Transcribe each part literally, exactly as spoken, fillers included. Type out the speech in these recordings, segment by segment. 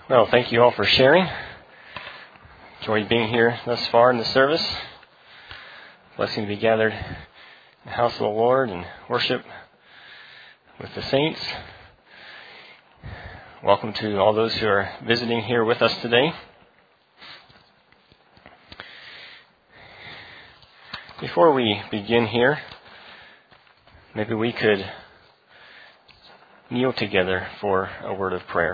Well, thank you all for sharing. Enjoyed being here thus far in the service. Blessing to be gathered in the house of the Lord and worship with the saints. Welcome to all those who are visiting here with us today. Before we begin here, maybe we could kneel together for a word of prayer.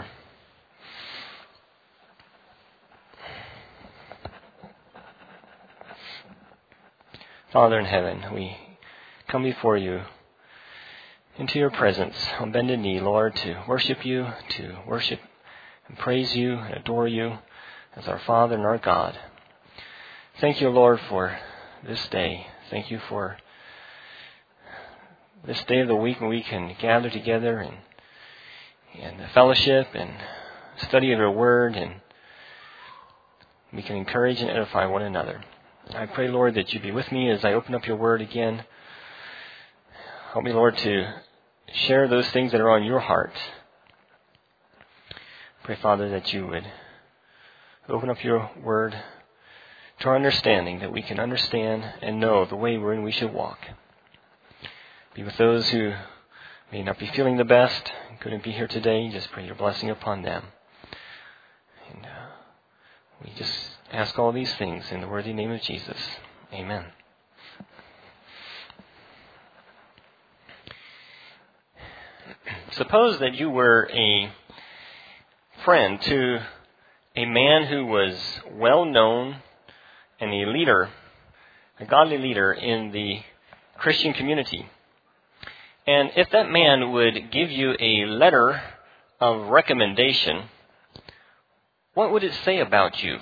Father in heaven, we come before you into your presence on bended knee, Lord, to worship you, to worship and praise you and adore you as our Father and our God. Thank you, Lord, for this day. Thank you for this day of the week when we can gather together and, and fellowship and study of your word, and we can encourage and edify one another. I pray, Lord, that you be with me as I open up your word again. Help me, Lord, to share those things that are on your heart. Pray, Father, that you would open up your word to our understanding, that we can understand and know the way wherein we should walk. Be with those who may not be feeling the best, couldn't be here today. Just pray your blessing upon them. And uh, we just ask all these things in the worthy name of Jesus. Amen. Suppose that you were a friend to a man who was well known and a leader, a godly leader in the Christian community. And if that man would give you a letter of recommendation, what would it say about you?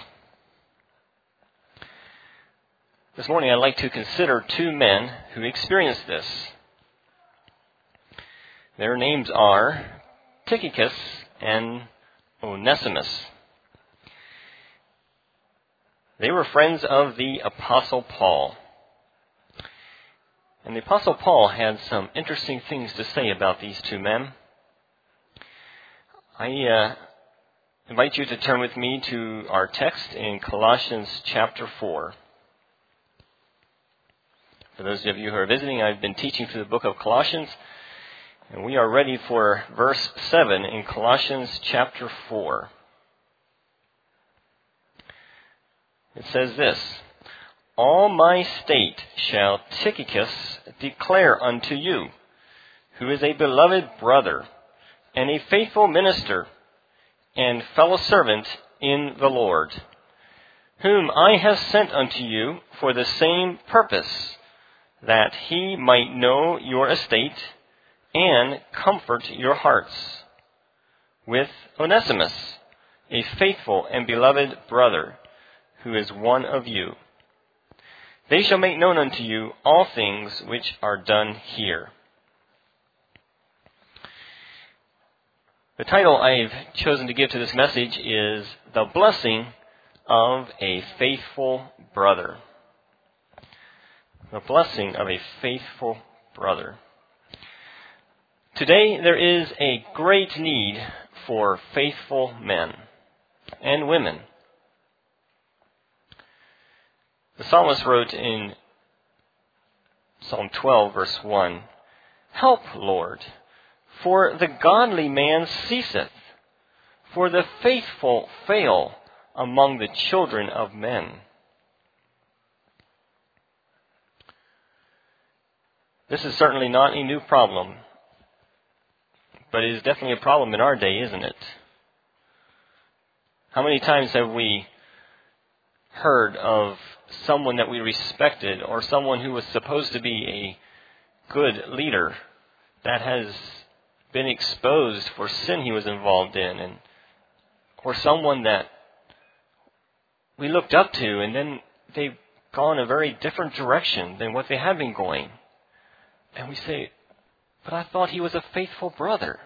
This morning I'd like to consider two men who experienced this. Their names are Tychicus and Onesimus. They were friends of the Apostle Paul. And the Apostle Paul had some interesting things to say about these two men. I uh, invite you to turn with me to our text in Colossians chapter four. For those of you who are visiting, I've been teaching through the book of Colossians, and we are ready for verse seven in Colossians chapter four. It says this: "All my state shall Tychicus declare unto you, who is a beloved brother, and a faithful minister, and fellow servant in the Lord, whom I have sent unto you for the same purpose, that he might know your estate, and comfort your hearts, with Onesimus, a faithful and beloved brother, who is one of you. They shall make known unto you all things which are done here." The title I've chosen to give to this message is "The Blessing of a Faithful Brother." The blessing of a faithful brother. Today there is a great need for faithful men and women. The psalmist wrote in Psalm twelve, verse one, "Help, Lord, for the godly man ceaseth, for the faithful fail among the children of men." This is certainly not a new problem, but it is definitely a problem in our day, isn't it? How many times have we heard of someone that we respected, or someone who was supposed to be a good leader, that has been exposed for sin he was involved in, and or someone that we looked up to, and then they've gone a very different direction than what they had been going. And we say, "But I thought he was a faithful brother."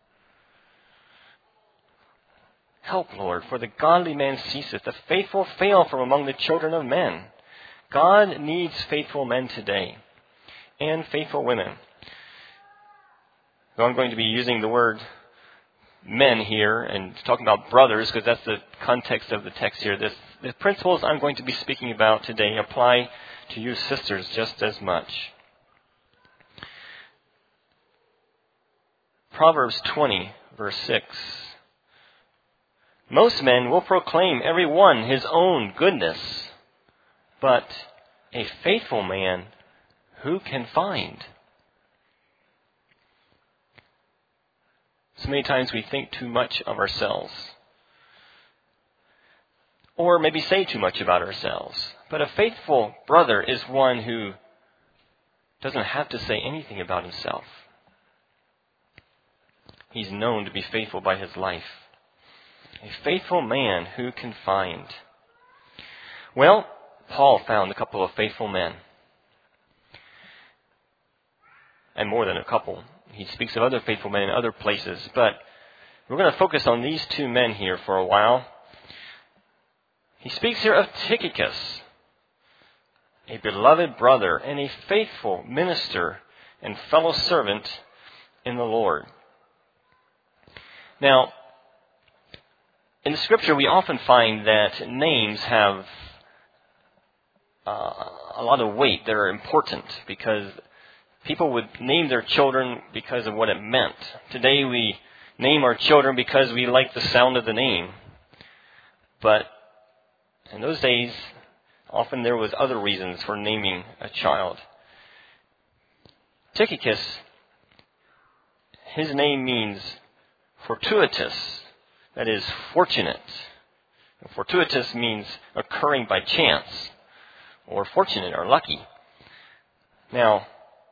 Help, Lord, for the godly man ceaseth, the faithful fail from among the children of men. God needs faithful men today, and faithful women. So I'm going to be using the word men here and talking about brothers, because that's the context of the text here. This, the principles I'm going to be speaking about today apply to you sisters just as much. Proverbs twenty, verse six. Most men will proclaim every one his own goodness, but a faithful man who can find? So many times we think too much of ourselves, or maybe say too much about ourselves. But a faithful brother is one who doesn't have to say anything about himself. He's known to be faithful by his life. A faithful man who can find? Well, Paul found a couple of faithful men. And more than a couple. He speaks of other faithful men in other places. But we're going to focus on these two men here for a while. He speaks here of Tychicus, a beloved brother and a faithful minister and fellow servant in the Lord. Now, in the Scripture, we often find that names have uh, a lot of weight. They're important because people would name their children because of what it meant. Today, we name our children because we like the sound of the name. But in those days, often there was other reasons for naming a child. Tychicus, his name means fortuitous. That is, fortunate. Fortuitous means occurring by chance, or fortunate, or lucky. Now,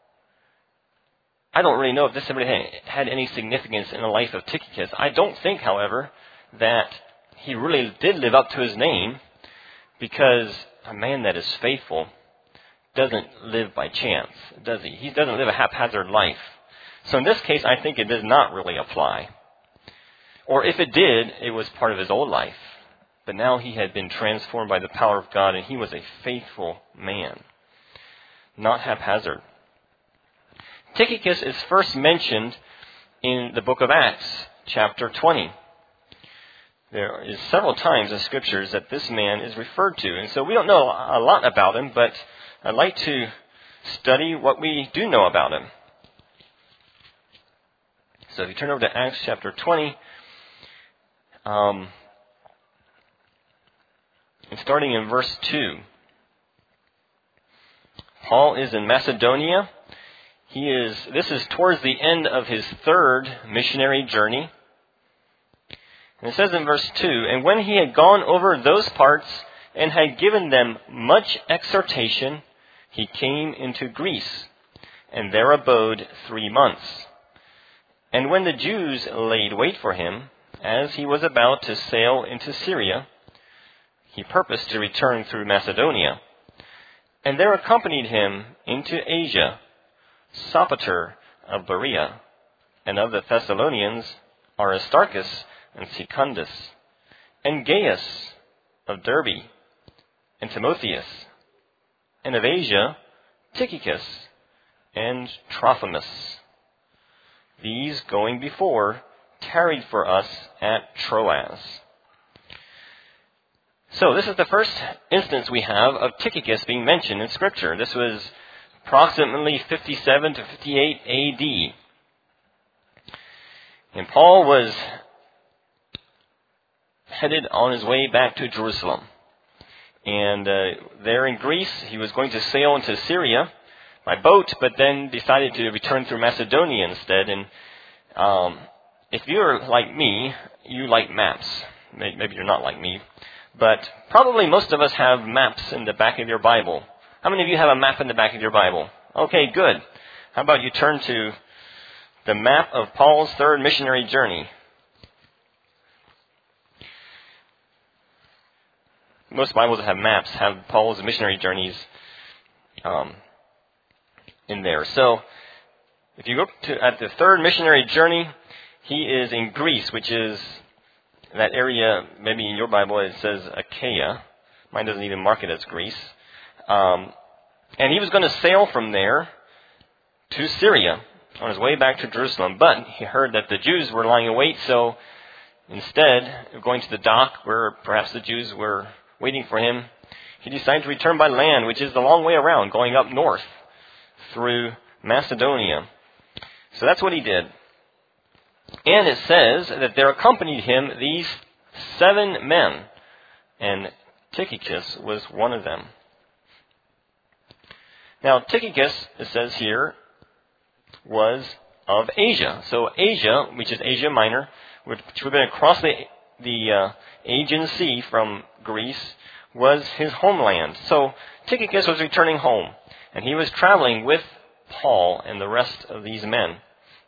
I don't really know if this ever had any significance in the life of Tychicus. I don't think, however, that he really did live up to his name, because a man that is faithful doesn't live by chance, does he? He doesn't live a haphazard life. So in this case, I think it does not really apply. Or if it did, it was part of his old life. But now he had been transformed by the power of God, and he was a faithful man, not haphazard. Tychicus is first mentioned in the book of Acts, chapter twenty. There is several times in Scriptures that this man is referred to. And so we don't know a lot about him, but I'd like to study what we do know about him. So if you turn over to Acts chapter twenty, Um, and starting in verse two, Paul is in Macedonia. He is. This is towards the end of his third missionary journey. And it says in verse two, "And when he had gone over those parts and had given them much exhortation, he came into Greece, and there abode three months. And when the Jews laid wait for him, as he was about to sail into Syria, he purposed to return through Macedonia. And there accompanied him into Asia Sopater of Berea, and of the Thessalonians Aristarchus and Secundus, and Gaius of Derbe, and Timotheus, and of Asia Tychicus and Trophimus. These going before tarried for us at Troas." So this is the first instance we have of Tychicus being mentioned in Scripture. This was approximately fifty-seven to fifty-eight A D. And Paul was headed on his way back to Jerusalem. And uh, there in Greece, he was going to sail into Syria by boat, but then decided to return through Macedonia instead. And um, if you're like me, you like maps. Maybe you're not like me. But probably most of us have maps in the back of your Bible. How many of you have a map in the back of your Bible? Okay, good. How about you turn to the map of Paul's third missionary journey? Most Bibles that have maps have Paul's missionary journeys um, in there. So, if you look to, at the third missionary journey, he is in Greece, which is that area. Maybe in your Bible it says Achaia. Mine doesn't even mark it as Greece. Um, and he was going to sail from there to Syria. on his way back to Jerusalem. But he heard that the Jews were lying in wait, so instead of going to the dock where perhaps the Jews were waiting for him, he decided to return by land, which is the long way around, going up north through Macedonia. So that's what he did. And it says that there accompanied him these seven men, and Tychicus was one of them. Now, Tychicus, it says here, was of Asia. So Asia, which is Asia Minor, which would have been across the, the uh, Aegean Sea from Greece, was his homeland. So Tychicus was returning home, and he was traveling with Paul and the rest of these men.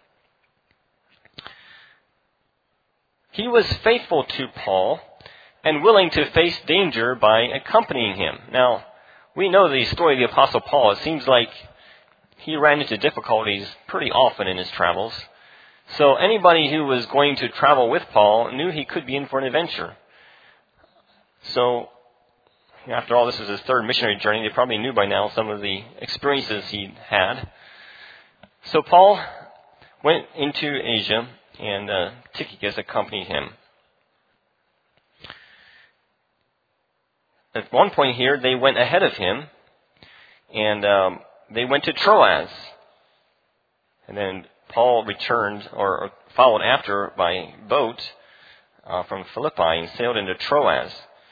He was faithful to Paul and willing to face danger by accompanying him. Now, we know the story of the Apostle Paul. It seems like he ran into difficulties pretty often in his travels. So anybody who was going to travel with Paul knew he could be in for an adventure. So, after all, this was his third missionary journey. They probably knew by now some of the experiences he'd had. So Paul went into Asia, and uh, Tychicus accompanied him. At one point here, they went ahead of him, and um, they went to Troas. And then Paul returned, or followed after by boat uh, from Philippi and sailed into Troas.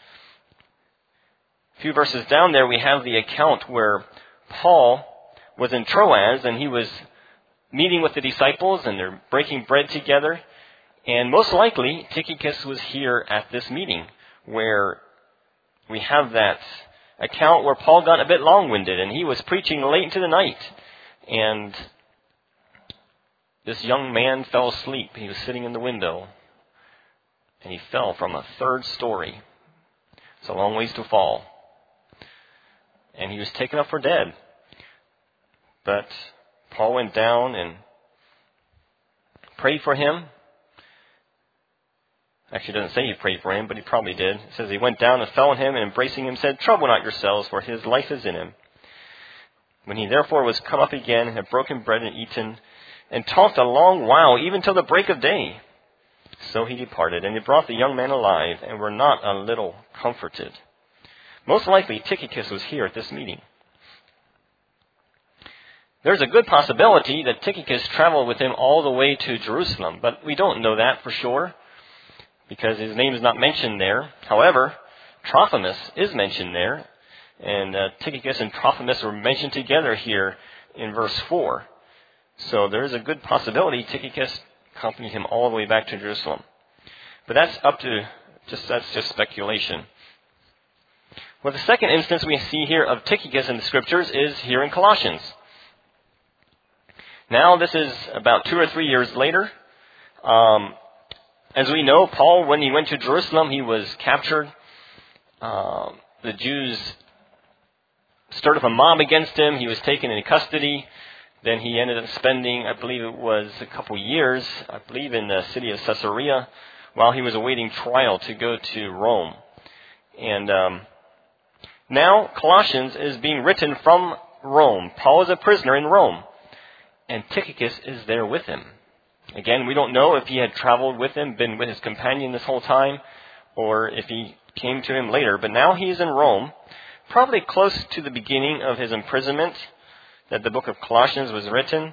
A few verses down there, we have the account where Paul was in Troas, and he was meeting with the disciples, and they're breaking bread together. And most likely, Tychicus was here at this meeting, where we have that account where Paul got a bit long-winded, and he was preaching late into the night. And this young man fell asleep. He was sitting in the window, and he fell from a third story. It's a long ways to fall. And he was taken up for dead. But Paul went down and prayed for him. Actually, it doesn't say he prayed for him, but he probably did. It says he went down and fell on him, and embracing him said, "Trouble not yourselves, for his life is in him." When he therefore was come up again, and had broken bread and eaten, and talked a long while, even till the break of day. So he departed, and they brought the young man alive, and were not a little comforted. Most likely, Tychicus was here at this meeting. There's a good possibility that Tychicus traveled with him all the way to Jerusalem, but we don't know that for sure, because his name is not mentioned there. However, Trophimus is mentioned there, and uh, Tychicus and Trophimus were mentioned together here in verse four. So there is a good possibility Tychicus accompanied him all the way back to Jerusalem. But that's up to, just that's just speculation. Well, the second instance we see here of Tychicus in the Scriptures is here in Colossians. Now, this is about two or three years later. Um, as we know, Paul, when he went to Jerusalem, he was captured. Uh, the Jews stirred up a mob against him. He was taken into custody. Then he ended up spending, I believe it was a couple years, I believe in the city of Caesarea, while he was awaiting trial to go to Rome. And um, now Colossians is being written from Rome. Paul is a prisoner in Rome, and Tychicus is there with him. Again, we don't know if he had traveled with him, been with his companion this whole time, or if he came to him later. But now he is in Rome, probably close to the beginning of his imprisonment, that the book of Colossians was written.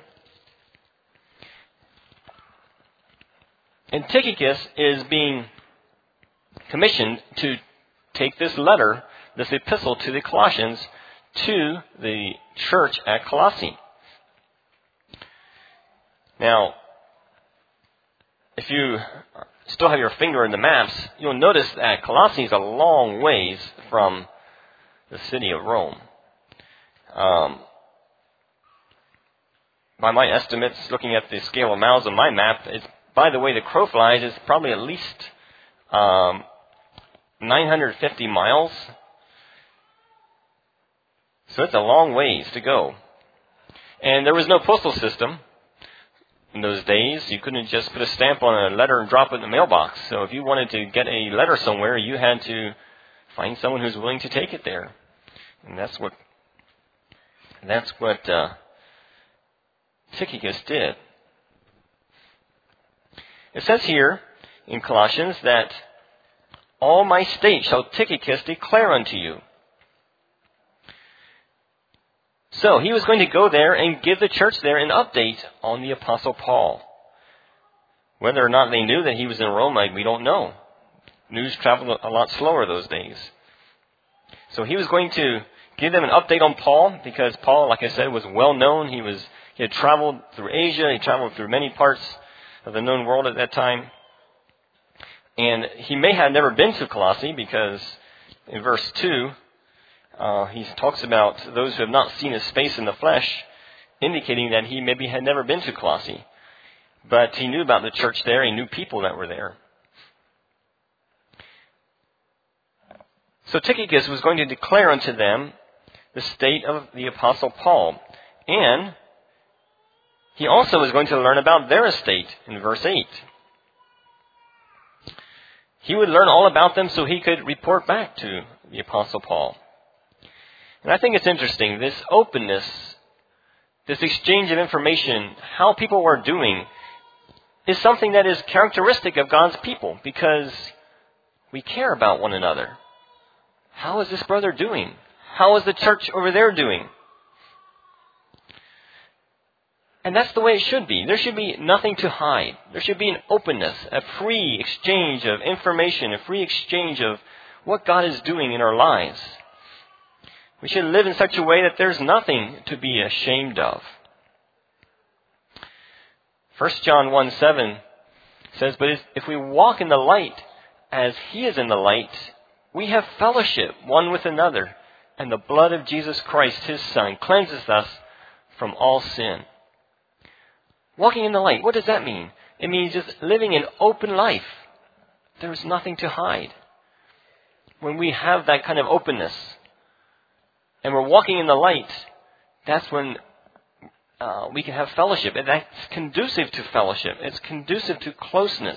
And Tychicus is being commissioned to take this letter, this epistle to the Colossians, to the church at Colossae. Now, if you still have your finger in the maps, you'll notice that Colossae is a long ways from the city of Rome. Um, by my estimates, looking at the scale of miles on my map, it's, by the way the crow flies, is probably at least um, nine hundred fifty miles. So it's a long ways to go. And there was no postal system in those days. You couldn't just put a stamp on a letter and drop it in the mailbox. So if you wanted to get a letter somewhere, you had to find someone who's willing to take it there. And that's what that's what uh, Tychicus did. It says here in Colossians that all my state shall Tychicus declare unto you. So he was going to go there and give the church there an update on the Apostle Paul. Whether or not they knew that he was in Rome, we don't know. News traveled a lot slower those days. So he was going to give them an update on Paul, because Paul, like I said, was well known. He was he had traveled through Asia. He traveled through many parts of the known world at that time. And he may have never been to Colossae, because in verse two, uh, he talks about those who have not seen his face in the flesh, indicating that he maybe had never been to Colossae. But he knew about the church there. He knew people that were there. So Tychicus was going to declare unto them the state of the Apostle Paul. And he also was going to learn about their estate in verse eight. He would learn all about them so he could report back to the Apostle Paul. And I think it's interesting, this openness, this exchange of information, how people were doing, is something that is characteristic of God's people, because we care about one another. How is this brother doing? How is the church over there doing? And that's the way it should be. There should be nothing to hide. There should be an openness, a free exchange of information, a free exchange of what God is doing in our lives. We should live in such a way that there's nothing to be ashamed of. First John one seven says, "But if we walk in the light as he is in the light, we have fellowship one with another, and the blood of Jesus Christ, his Son, cleanses us from all sin." Walking in the light, what does that mean? It means just living an open life. There's nothing to hide. When we have that kind of openness, and we're walking in the light, that's when uh, we can have fellowship. And that's conducive to fellowship. It's conducive to closeness.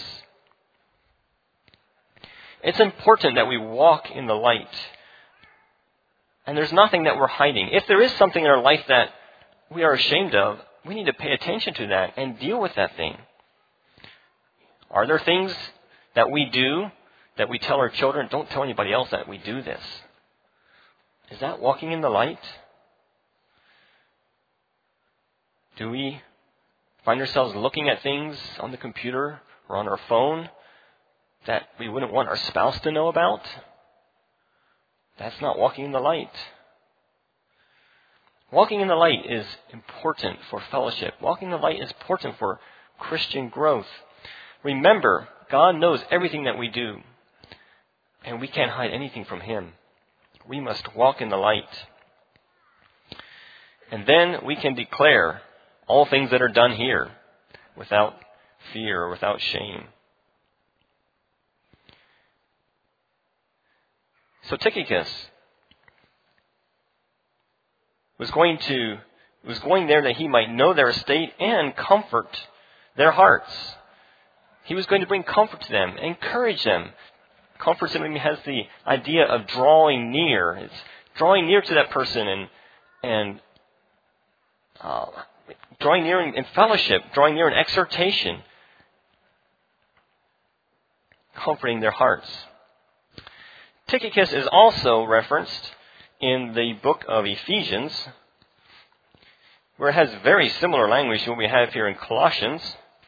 It's important that we walk in the light. And there's nothing that we're hiding. If there is something in our life that we are ashamed of, we need to pay attention to that and deal with that thing. Are there things that we do that we tell our children, don't tell anybody else that we do this? Is that walking in the light? Do we find ourselves looking at things on the computer or on our phone that we wouldn't want our spouse to know about? That's not walking in the light. Walking in the light is important for fellowship. Walking in the light is important for Christian growth. Remember, God knows everything that we do, and we can't hide anything from him. We must walk in the light. And then we can declare all things that are done here without fear or without shame. So Tychicus was going to was going there that he might know their estate and comfort their hearts. He was going to bring comfort to them, encourage them. Comfort simply has the idea of drawing near. It's drawing near to that person and and uh, drawing near in, in fellowship, drawing near in exhortation, comforting their hearts. Tychicus is also referenced in the book of Ephesians, where it has very similar language to what we have here in Colossians.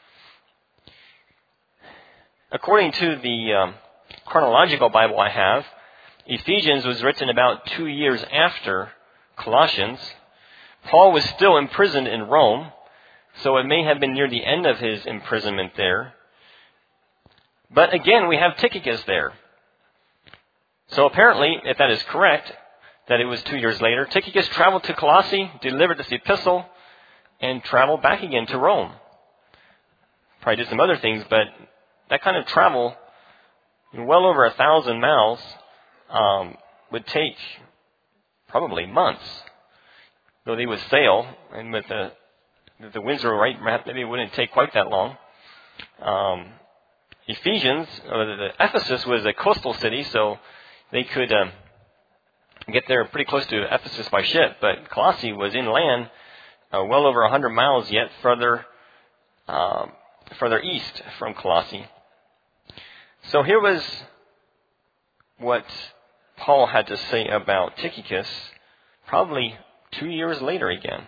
According to the um, chronological Bible I have, Ephesians was written about two years after Colossians. Paul was still imprisoned in Rome, so it may have been near the end of his imprisonment there. But again, we have Tychicus there. So apparently, if that is correct, that it was two years later, Tychicus traveled to Colossae, delivered this epistle, and traveled back again to Rome. Probably did some other things, but that kind of travel, well over a thousand miles, um, would take probably months. Though they would sail, and with the if the winds were right, maybe it wouldn't take quite that long. Um, Ephesians, or the, the Ephesus was a coastal city, so they could um, get there pretty close to Ephesus by ship. But Colossae was inland, uh, well over one hundred miles yet further, uh, further east from Colossae. So here was what Paul had to say about Tychicus probably two years later again.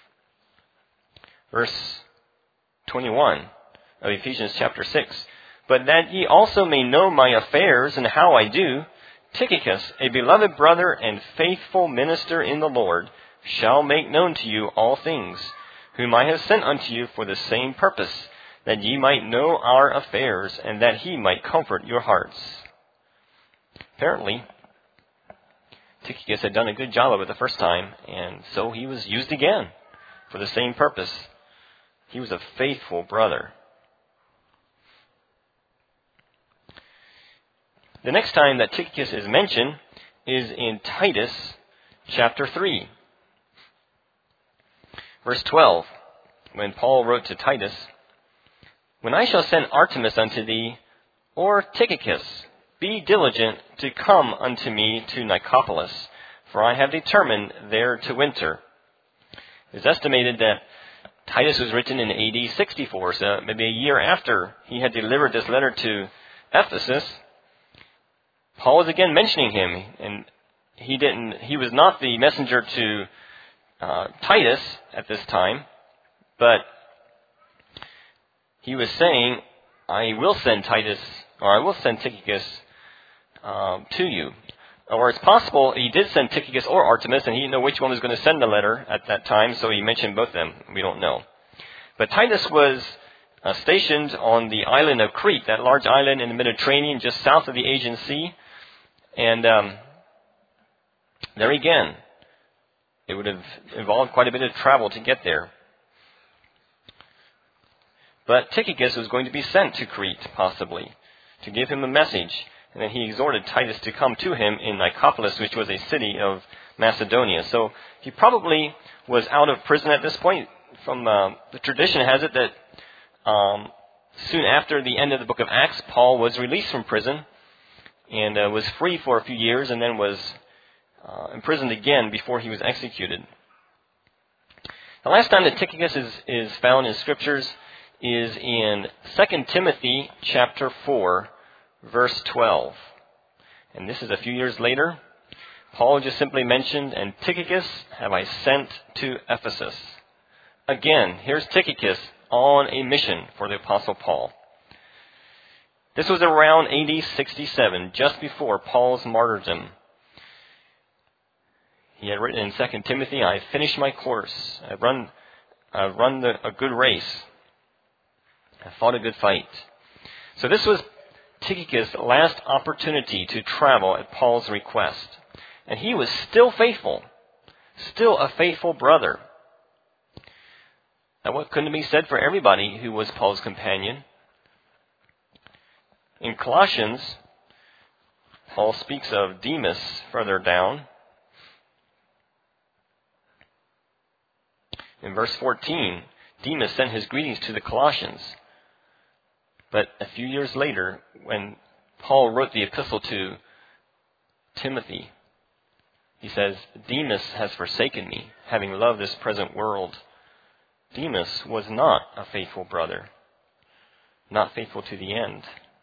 Verse twenty-one of Ephesians chapter six. But that ye also may know my affairs and how I do, Tychicus, a beloved brother and faithful minister in the Lord, shall make known to you all things, whom I have sent unto you for the same purpose, that ye might know our affairs, and that he might comfort your hearts. Apparently, Tychicus had done a good job of it the first time, and so he was used again for the same purpose. He was a faithful brother. The next time that Tychicus is mentioned is in Titus chapter three. Verse twelve, when Paul wrote to Titus, When I shall send Artemas unto thee, or Tychicus, be diligent to come unto me to Nicopolis, for I have determined there to winter. It is estimated that Titus was written in A D sixty-four, so maybe a year after he had delivered this letter to Ephesus. Paul was again mentioning him, and he didn't. He was not the messenger to uh, Titus at this time, but he was saying, "I will send Titus, or I will send Tychicus um, to you." Or it's possible he did send Tychicus or Artemas, and he didn't know which one was going to send the letter at that time, so he mentioned both of them. We don't know. But Titus was uh, stationed on the island of Crete, that large island in the Mediterranean, just south of the Aegean Sea. And um, there again, it would have involved quite a bit of travel to get there. But Tychicus was going to be sent to Crete, possibly, to give him a message. And then he exhorted Titus to come to him in Nicopolis, which was a city of Macedonia. So he probably was out of prison at this point. From uh, the tradition has it that um, soon after the end of the book of Acts, Paul was released from prison and uh, was free for a few years, and then was uh, imprisoned again before he was executed. The last time that Tychicus is, is found in Scriptures is in Second Timothy chapter four, verse twelve. And this is a few years later. Paul just simply mentioned, "And Tychicus have I sent to Ephesus." Again, here's Tychicus on a mission for the Apostle Paul. This was around A D sixty-seven, just before Paul's martyrdom. He had written in Second Timothy, "I have finished my course. I've run, I've run the, a good race. I fought a good fight." So this was Tychicus' last opportunity to travel at Paul's request. And he was still faithful, still a faithful brother. Now, what couldn't be said for everybody who was Paul's companion? In Colossians, Paul speaks of Demas further down. In verse fourteen, Demas sent his greetings to the Colossians. But a few years later, when Paul wrote the epistle to Timothy, he says, "Demas has forsaken me, having loved this present world." Demas was not a faithful brother, not faithful to the end.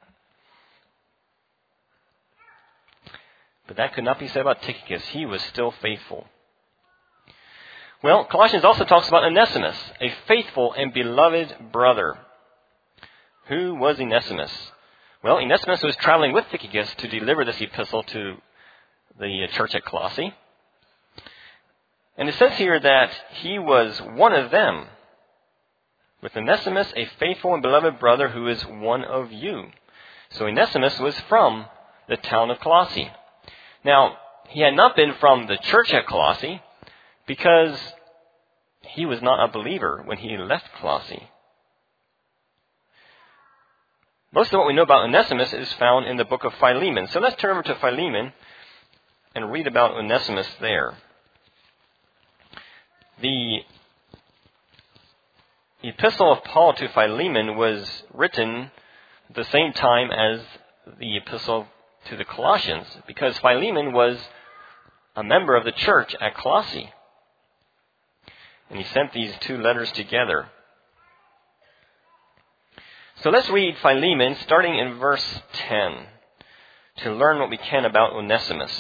But that could not be said about Tychicus. He was still faithful. Well, Colossians also talks about Onesimus, a faithful and beloved brother. Who was Onesimus? Well, Onesimus was traveling with Tychicus to deliver this epistle to the church at Colossae. And it says here that he was one of them. With Onesimus, a faithful and beloved brother who is one of you. So Onesimus was from the town of Colossae. Now, he had not been from the church at Colossae because he was not a believer when he left Colossae. Most of what we know about Onesimus is found in the book of Philemon. So let's turn over to Philemon and read about Onesimus there. The epistle of Paul to Philemon was written at the same time as the epistle to the Colossians, because Philemon was a member of the church at Colossae. And he sent these two letters together. So let's read Philemon starting in verse ten to learn what we can about Onesimus.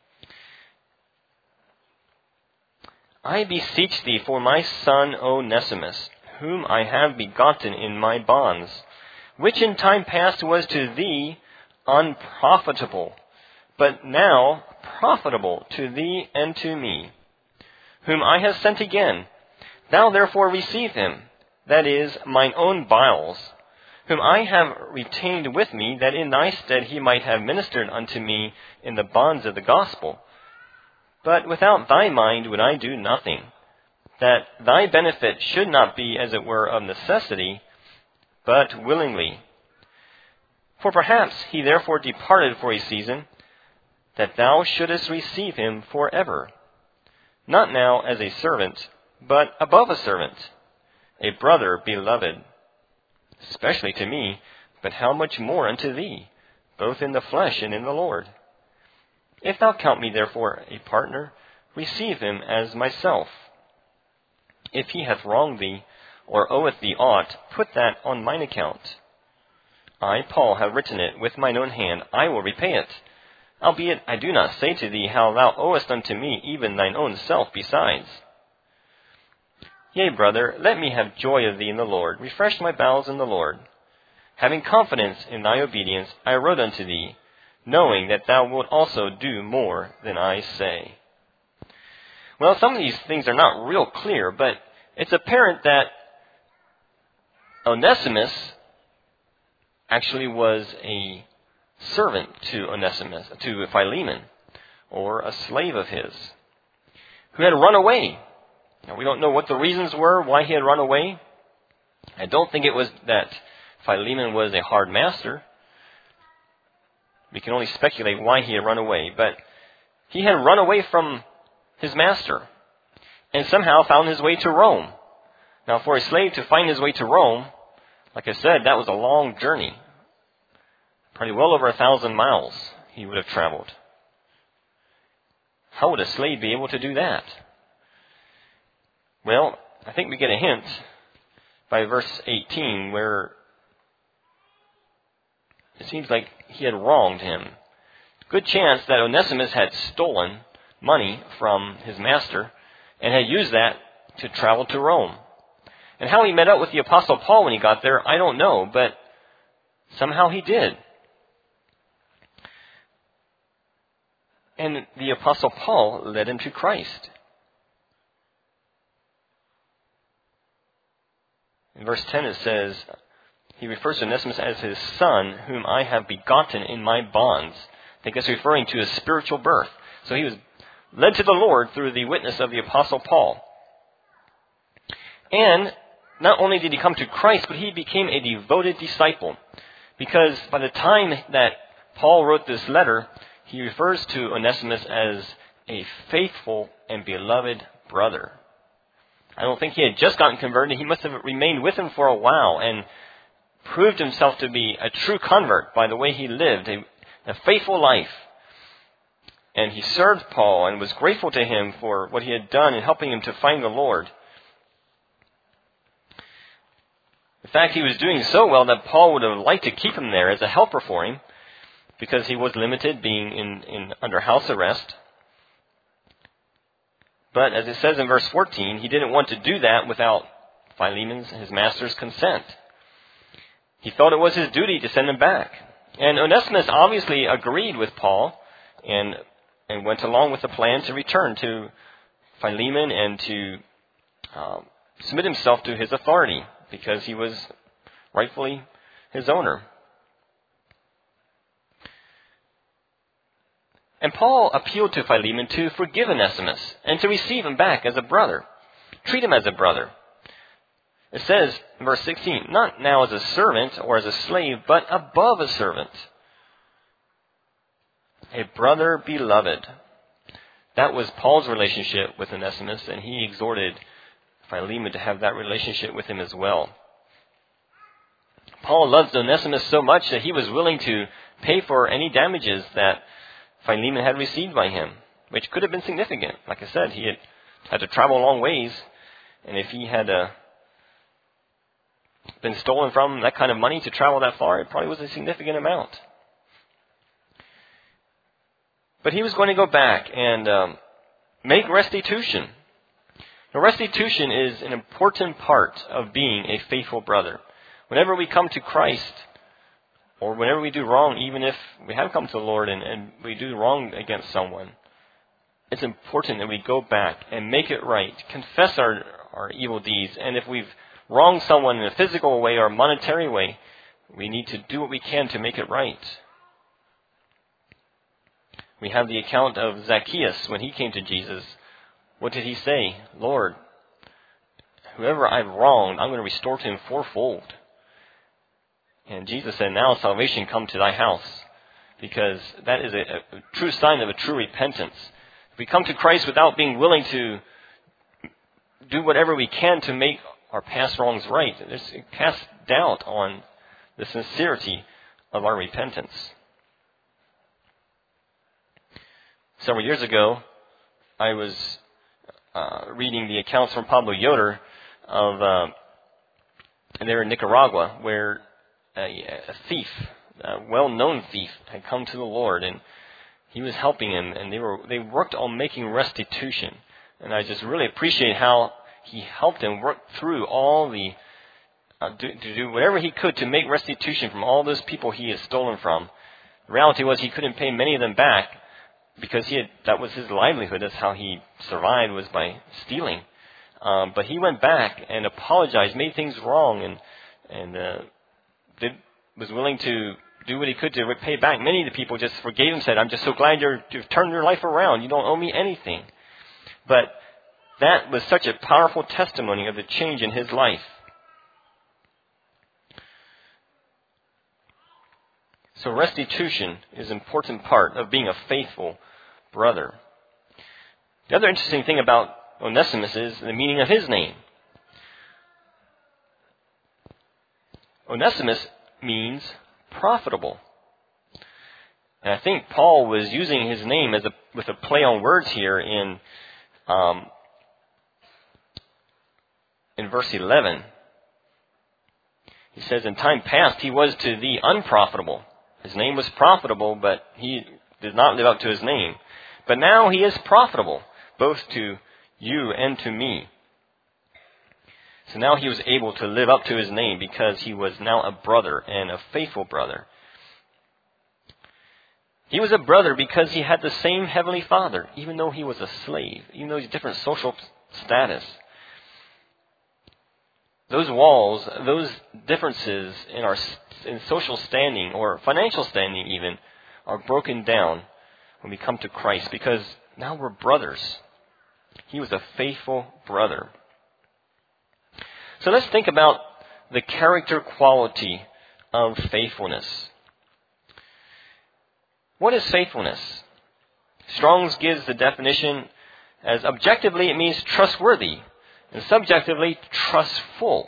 I beseech thee for my son Onesimus, whom I have begotten in my bonds, which in time past was to thee unprofitable, but now profitable to thee and to me, whom I have sent again. Thou therefore receive him, that is, mine own bowels, whom I have retained with me, that in thy stead he might have ministered unto me in the bonds of the gospel. But without thy mind would I do nothing, that thy benefit should not be as it were of necessity, but willingly. For perhaps he therefore departed for a season, that thou shouldest receive him forever, not now as a servant, but above a servant, a brother beloved, especially to me, but how much more unto thee, both in the flesh and in the Lord. If thou count me therefore a partner, receive him as myself. If he hath wronged thee, or oweth thee aught, put that on mine account. I, Paul, have written it with mine own hand, I will repay it. Albeit I do not say to thee how thou owest unto me even thine own self besides. Yea, brother, let me have joy of thee in the Lord. Refresh my bowels in the Lord. Having confidence in thy obedience, I wrote unto thee, knowing that thou wilt also do more than I say. Well, some of these things are not real clear, but it's apparent that Onesimus actually was a servant to Onesimus, to Philemon, or a slave of his, who had run away. Now, we don't know what the reasons were why he had run away. I don't think it was that Philemon was a hard master. We can only speculate why he had run away. But he had run away from his master and somehow found his way to Rome. Now, for a slave to find his way to Rome, like I said, that was a long journey. Probably well over a thousand miles he would have traveled. How would a slave be able to do that? Well, I think we get a hint by verse eighteen, where it seems like he had wronged him. Good chance that Onesimus had stolen money from his master and had used that to travel to Rome. And how he met up with the Apostle Paul when he got there, I don't know, but somehow he did. And the Apostle Paul led him to Christ. In verse ten it says, he refers to Onesimus as his son, whom I have begotten in my bonds. I think that's referring to his spiritual birth. So he was led to the Lord through the witness of the Apostle Paul. And not only did he come to Christ, but he became a devoted disciple. Because by the time that Paul wrote this letter, he refers to Onesimus as a faithful and beloved brother. I don't think he had just gotten converted. He must have remained with him for a while and proved himself to be a true convert by the way he lived, a, a faithful life. And he served Paul and was grateful to him for what he had done in helping him to find the Lord. In fact, he was doing so well that Paul would have liked to keep him there as a helper for him, because he was limited, being in, in under house arrest. But as it says in verse fourteen, he didn't want to do that without Philemon's, his master's, consent. He felt it was his duty to send him back. And Onesimus obviously agreed with Paul and and went along with the plan to return to Philemon and to um, submit himself to his authority, because he was rightfully his owner. And Paul appealed to Philemon to forgive Onesimus and to receive him back as a brother. Treat him as a brother. It says in verse sixteen, not now as a servant or as a slave, but above a servant. A brother beloved. That was Paul's relationship with Onesimus, and he exhorted Philemon to have that relationship with him as well. Paul loved Onesimus so much that he was willing to pay for any damages that Philemon had received by him, which could have been significant. Like I said, he had had to travel a long ways, And if he had uh, been stolen from that kind of money to travel that far, it probably was a significant amount. But he was going to go back and um, make restitution. Now, restitution is an important part of being a faithful brother. Whenever we come to Christ, or whenever we do wrong, even if we have come to the Lord and, and we do wrong against someone, it's important that we go back and make it right, confess our, our evil deeds, and if we've wronged someone in a physical way or a monetary way, we need to do what we can to make it right. We have the account of Zacchaeus when he came to Jesus. What did he say? Lord, whoever I've wronged, I'm going to restore to him fourfold. And Jesus said, now salvation come to thy house, because that is a, a true sign of a true repentance. If we come to Christ without being willing to do whatever we can to make our past wrongs right, it casts doubt on the sincerity of our repentance. Several years ago, I was uh, reading the accounts from Pablo Yoder of uh, there in Nicaragua, where a, a thief, a well-known thief, had come to the Lord, and he was helping him, and they were they worked on making restitution. And I just really appreciate how he helped him work through all the uh, do, to do whatever he could to make restitution from all those people he had stolen from. The reality was he couldn't pay many of them back, because he had, that was his livelihood. That's how he survived, was by stealing. Um, but he went back and apologized, made things wrong, and and uh, did, was willing to do what he could to pay back. Many of the people just forgave him, said, I'm just so glad you're, you've turned your life around. You don't owe me anything. But that was such a powerful testimony of the change in his life. So restitution is an important part of being a faithful brother. The other interesting thing about Onesimus is the meaning of his name. Onesimus means profitable. And I think Paul was using his name as a with a play on words here in um, in verse eleven. He says, in time past he was to thee unprofitable. His name was profitable, but he did not live up to his name. But now he is profitable, both to you and to me. So now he was able to live up to his name because he was now a brother, and a faithful brother. He was a brother because he had the same heavenly Father, even though he was a slave, even though he's a different social status. Those walls, those differences in our in social standing or financial standing even, are broken down when we come to Christ, because now we're brothers. He was a faithful brother. So let's think about the character quality of faithfulness. What is faithfulness? Strong's gives the definition as objectively it means trustworthy, and subjectively trustful.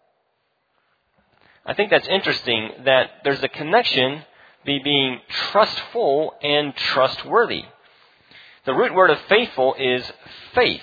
I think that's interesting that there's a connection between being trustful and trustworthy. The root word of faithful is faith.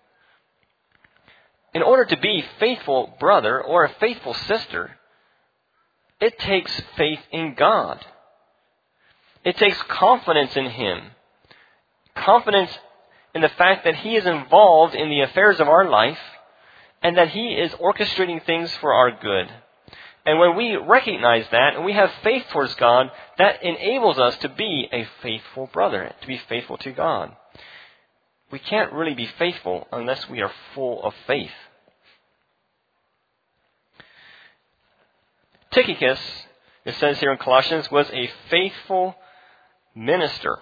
In order to be a faithful brother or a faithful sister, it takes faith in God. It takes confidence in Him. Confidence in the fact that He is involved in the affairs of our life and that He is orchestrating things for our good. And when we recognize that and we have faith towards God, that enables us to be a faithful brother, to be faithful to God. We can't really be faithful unless we are full of faith. Tychicus, it says here in Colossians, was a faithful minister.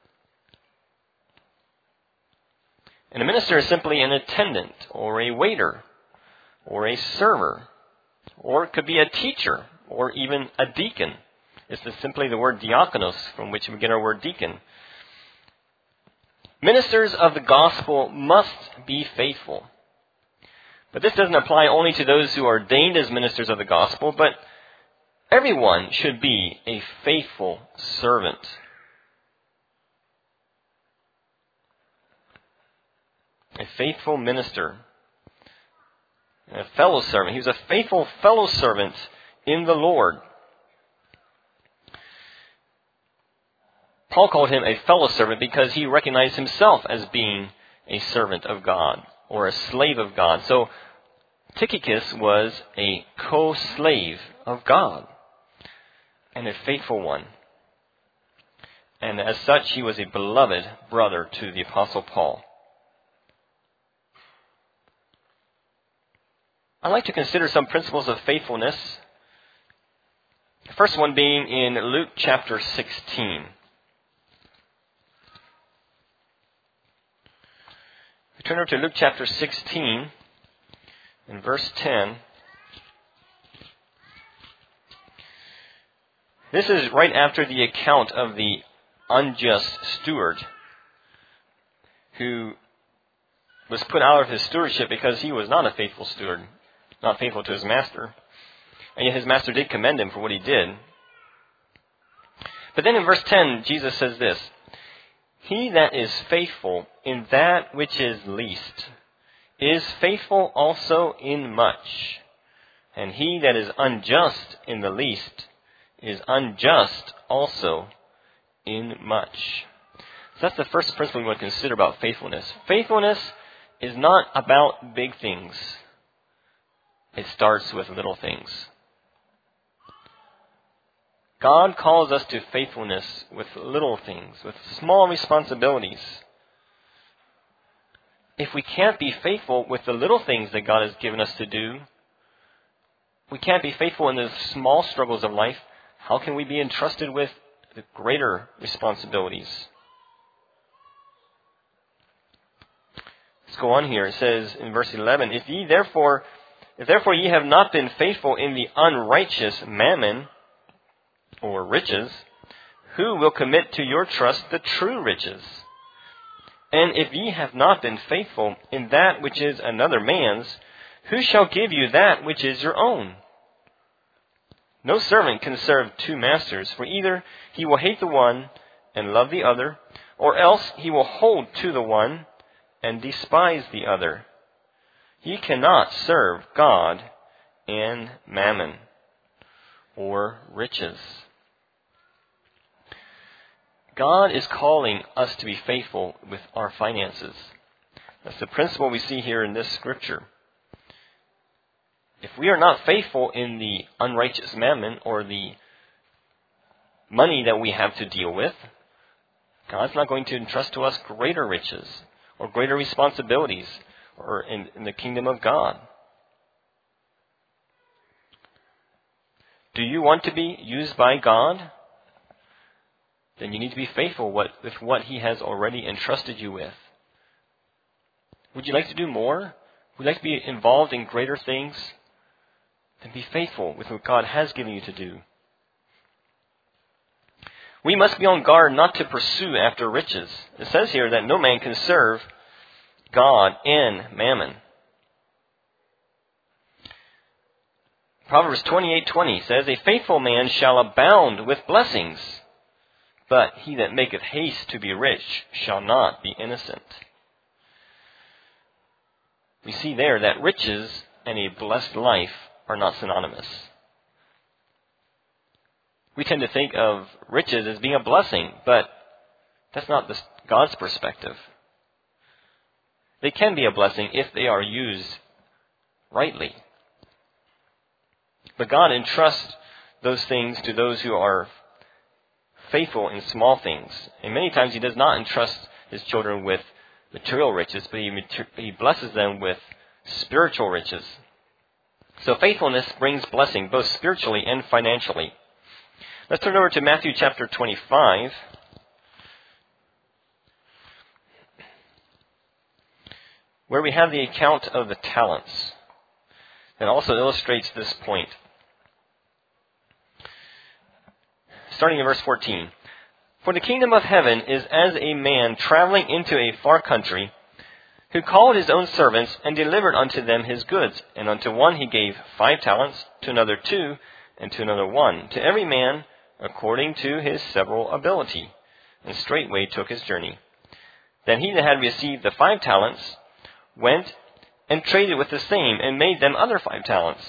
And a minister is simply an attendant or a waiter or a server, or it could be a teacher or even a deacon. It's simply the word diakonos, from which we get our word deacon. Ministers of the gospel must be faithful. But this doesn't apply only to those who are ordained as ministers of the gospel, but everyone should be a faithful servant. A faithful minister. A fellow servant. He was a faithful fellow servant in the Lord. Paul called him a fellow servant because he recognized himself as being a servant of God or a slave of God. So Tychicus was a co-slave of God and a faithful one. And as such, he was a beloved brother to the Apostle Paul. I'd like to consider some principles of faithfulness. The first one being in Luke chapter sixteen. We turn over to Luke chapter sixteen, in verse ten. This is right after the account of the unjust steward who was put out of his stewardship because he was not a faithful steward, not faithful to his master. And yet his master did commend him for what he did. But then in verse ten, Jesus says this, "He that is faithful in that which is least is faithful also in much. And he that is unjust in the least is unjust also in much." So that's the first principle we want to consider about faithfulness. Faithfulness is not about big things. It starts with little things. God calls us to faithfulness with little things, with small responsibilities. If we can't be faithful with the little things that God has given us to do, we can't be faithful in the small struggles of life, how can we be entrusted with the greater responsibilities? Let's go on here. It says in verse eleven, If ye therefore, if therefore ye have not been faithful in the unrighteous mammon, or riches, who will commit to your trust the true riches? And if ye have not been faithful in that which is another man's, who shall give you that which is your own? No servant can serve two masters, for either he will hate the one and love the other, or else he will hold to the one and despise the other. Ye cannot serve God and mammon, or riches. God is calling us to be faithful with our finances. That's the principle we see here in this scripture. If we are not faithful in the unrighteous mammon or the money that we have to deal with, God's not going to entrust to us greater riches or greater responsibilities or in, in the kingdom of God. Do you want to be used by God? Then you need to be faithful with what He has already entrusted you with. Would you like to do more? Would you like to be involved in greater things? Then be faithful with what God has given you to do. We must be on guard not to pursue after riches. It says here that no man can serve God and mammon. Proverbs twenty-eight twenty says, A faithful man shall abound with blessings, but he that maketh haste to be rich shall not be innocent. We see there that riches and a blessed life are not synonymous. We tend to think of riches as being a blessing, but that's not the, God's perspective. They can be a blessing if they are used rightly. But God entrusts those things to those who are faithful in small things. And many times He does not entrust His children with material riches, but He, he blesses them with spiritual riches. So faithfulness brings blessing, both spiritually and financially. Let's turn over to Matthew chapter twenty-five. Where we have the account of the talents. That also illustrates this point. Starting in verse fourteen. For the kingdom of heaven is as a man traveling into a far country, who called his own servants and delivered unto them his goods. And unto one he gave five talents, to another two, and to another one, to every man according to his several ability. And straightway took his journey. Then he that had received the five talents went and traded with the same, and made them other five talents.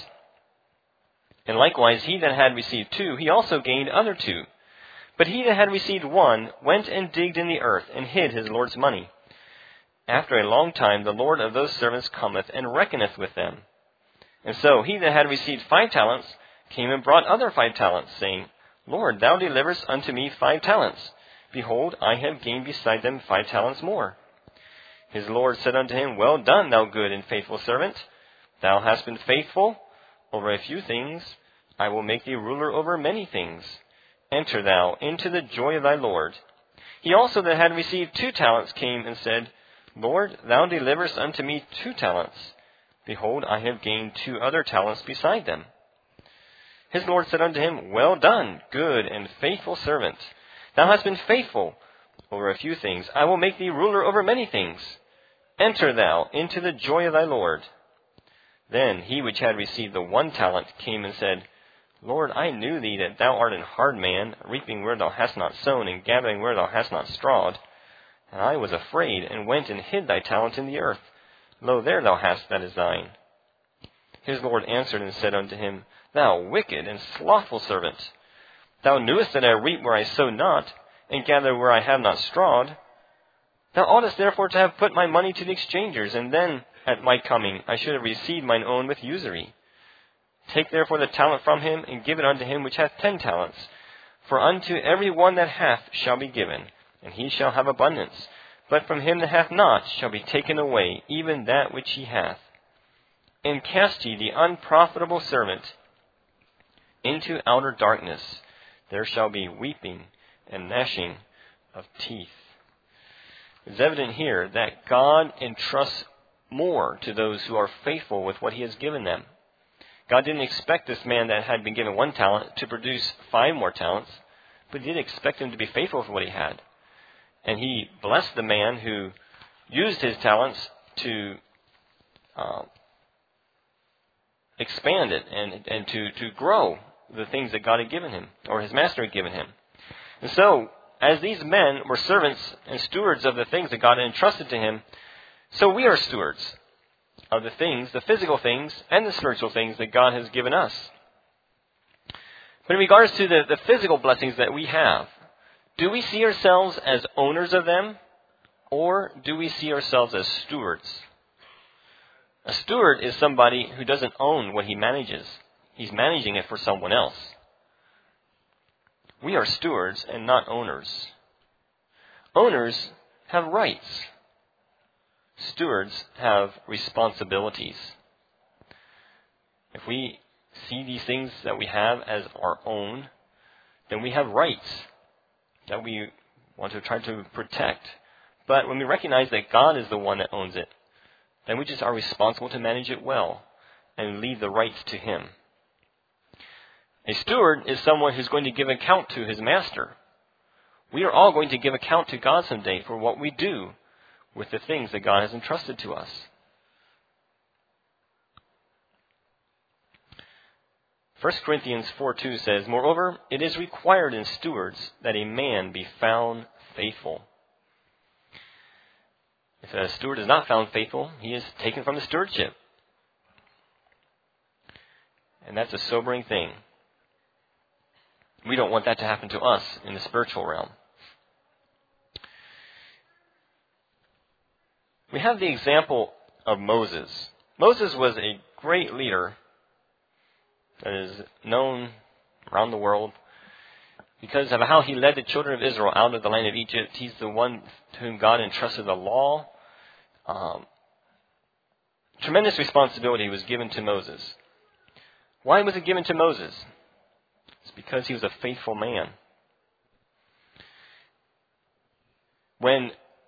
And likewise he that had received two, he also gained other two. But he that had received one went and digged in the earth, and hid his Lord's money. After a long time the Lord of those servants cometh, and reckoneth with them. And so he that had received five talents came and brought other five talents, saying, Lord, thou deliverest unto me five talents. Behold, I have gained beside them five talents more. His Lord said unto him, Well done, thou good and faithful servant. Thou hast been faithful over a few things. I will make thee ruler over many things. Enter thou into the joy of thy Lord. He also that had received two talents came and said, Lord, thou deliverest unto me two talents. Behold, I have gained two other talents beside them. His Lord said unto him, Well done, good and faithful servant. Thou hast been faithful over a few things. I will make thee ruler over many things. Enter thou into the joy of thy Lord. Then he which had received the one talent came and said, Lord, I knew thee that thou art an hard man, reaping where thou hast not sown, and gathering where thou hast not strawed. And I was afraid, and went and hid thy talent in the earth. Lo, there thou hast that is thine. His Lord answered and said unto him, Thou wicked and slothful servant, thou knewest that I reap where I sow not, and gather where I have not strawed. Thou oughtest therefore to have put my money to the exchangers, and then at my coming I should have received mine own with usury. Take therefore the talent from him, and give it unto him which hath ten talents. For unto every one that hath shall be given, and he shall have abundance. But from him that hath not shall be taken away even that which he hath. And cast ye the unprofitable servant into outer darkness. There shall be weeping and gnashing of teeth. It's evident here that God entrusts more to those who are faithful with what he has given them. God didn't expect this man that had been given one talent to produce five more talents, but he did expect him to be faithful for what he had. And he blessed the man who used his talents to uh, expand it and, and to, to grow the things that God had given him, or his master had given him. And so, as these men were servants and stewards of the things that God had entrusted to him, so we are stewards of the things, the physical things, and the spiritual things that God has given us. But in regards to the, the physical blessings that we have, do we see ourselves as owners of them, or do we see ourselves as stewards? A steward is somebody who doesn't own what he manages. He's managing it for someone else. We are stewards and not owners. Owners have rights. Stewards have responsibilities. If we see these things that we have as our own, then we have rights that we want to try to protect. But when we recognize that God is the one that owns it, then we just are responsible to manage it well and leave the rights to him. A steward is someone who's going to give account to his master. We are all going to give account to God someday for what we do with the things that God has entrusted to us. First Corinthians four two says, Moreover, it is required in stewards that a man be found faithful. If a steward is not found faithful, he is taken from the stewardship. And that's a sobering thing. We don't want that to happen to us in the spiritual realm. We have the example of Moses. Moses was a great leader that is known around the world because of how he led the children of Israel out of the land of Egypt. He's the one to whom God entrusted the law. Um, tremendous responsibility was given to Moses. Why was it given to Moses? It's because he was a faithful man. When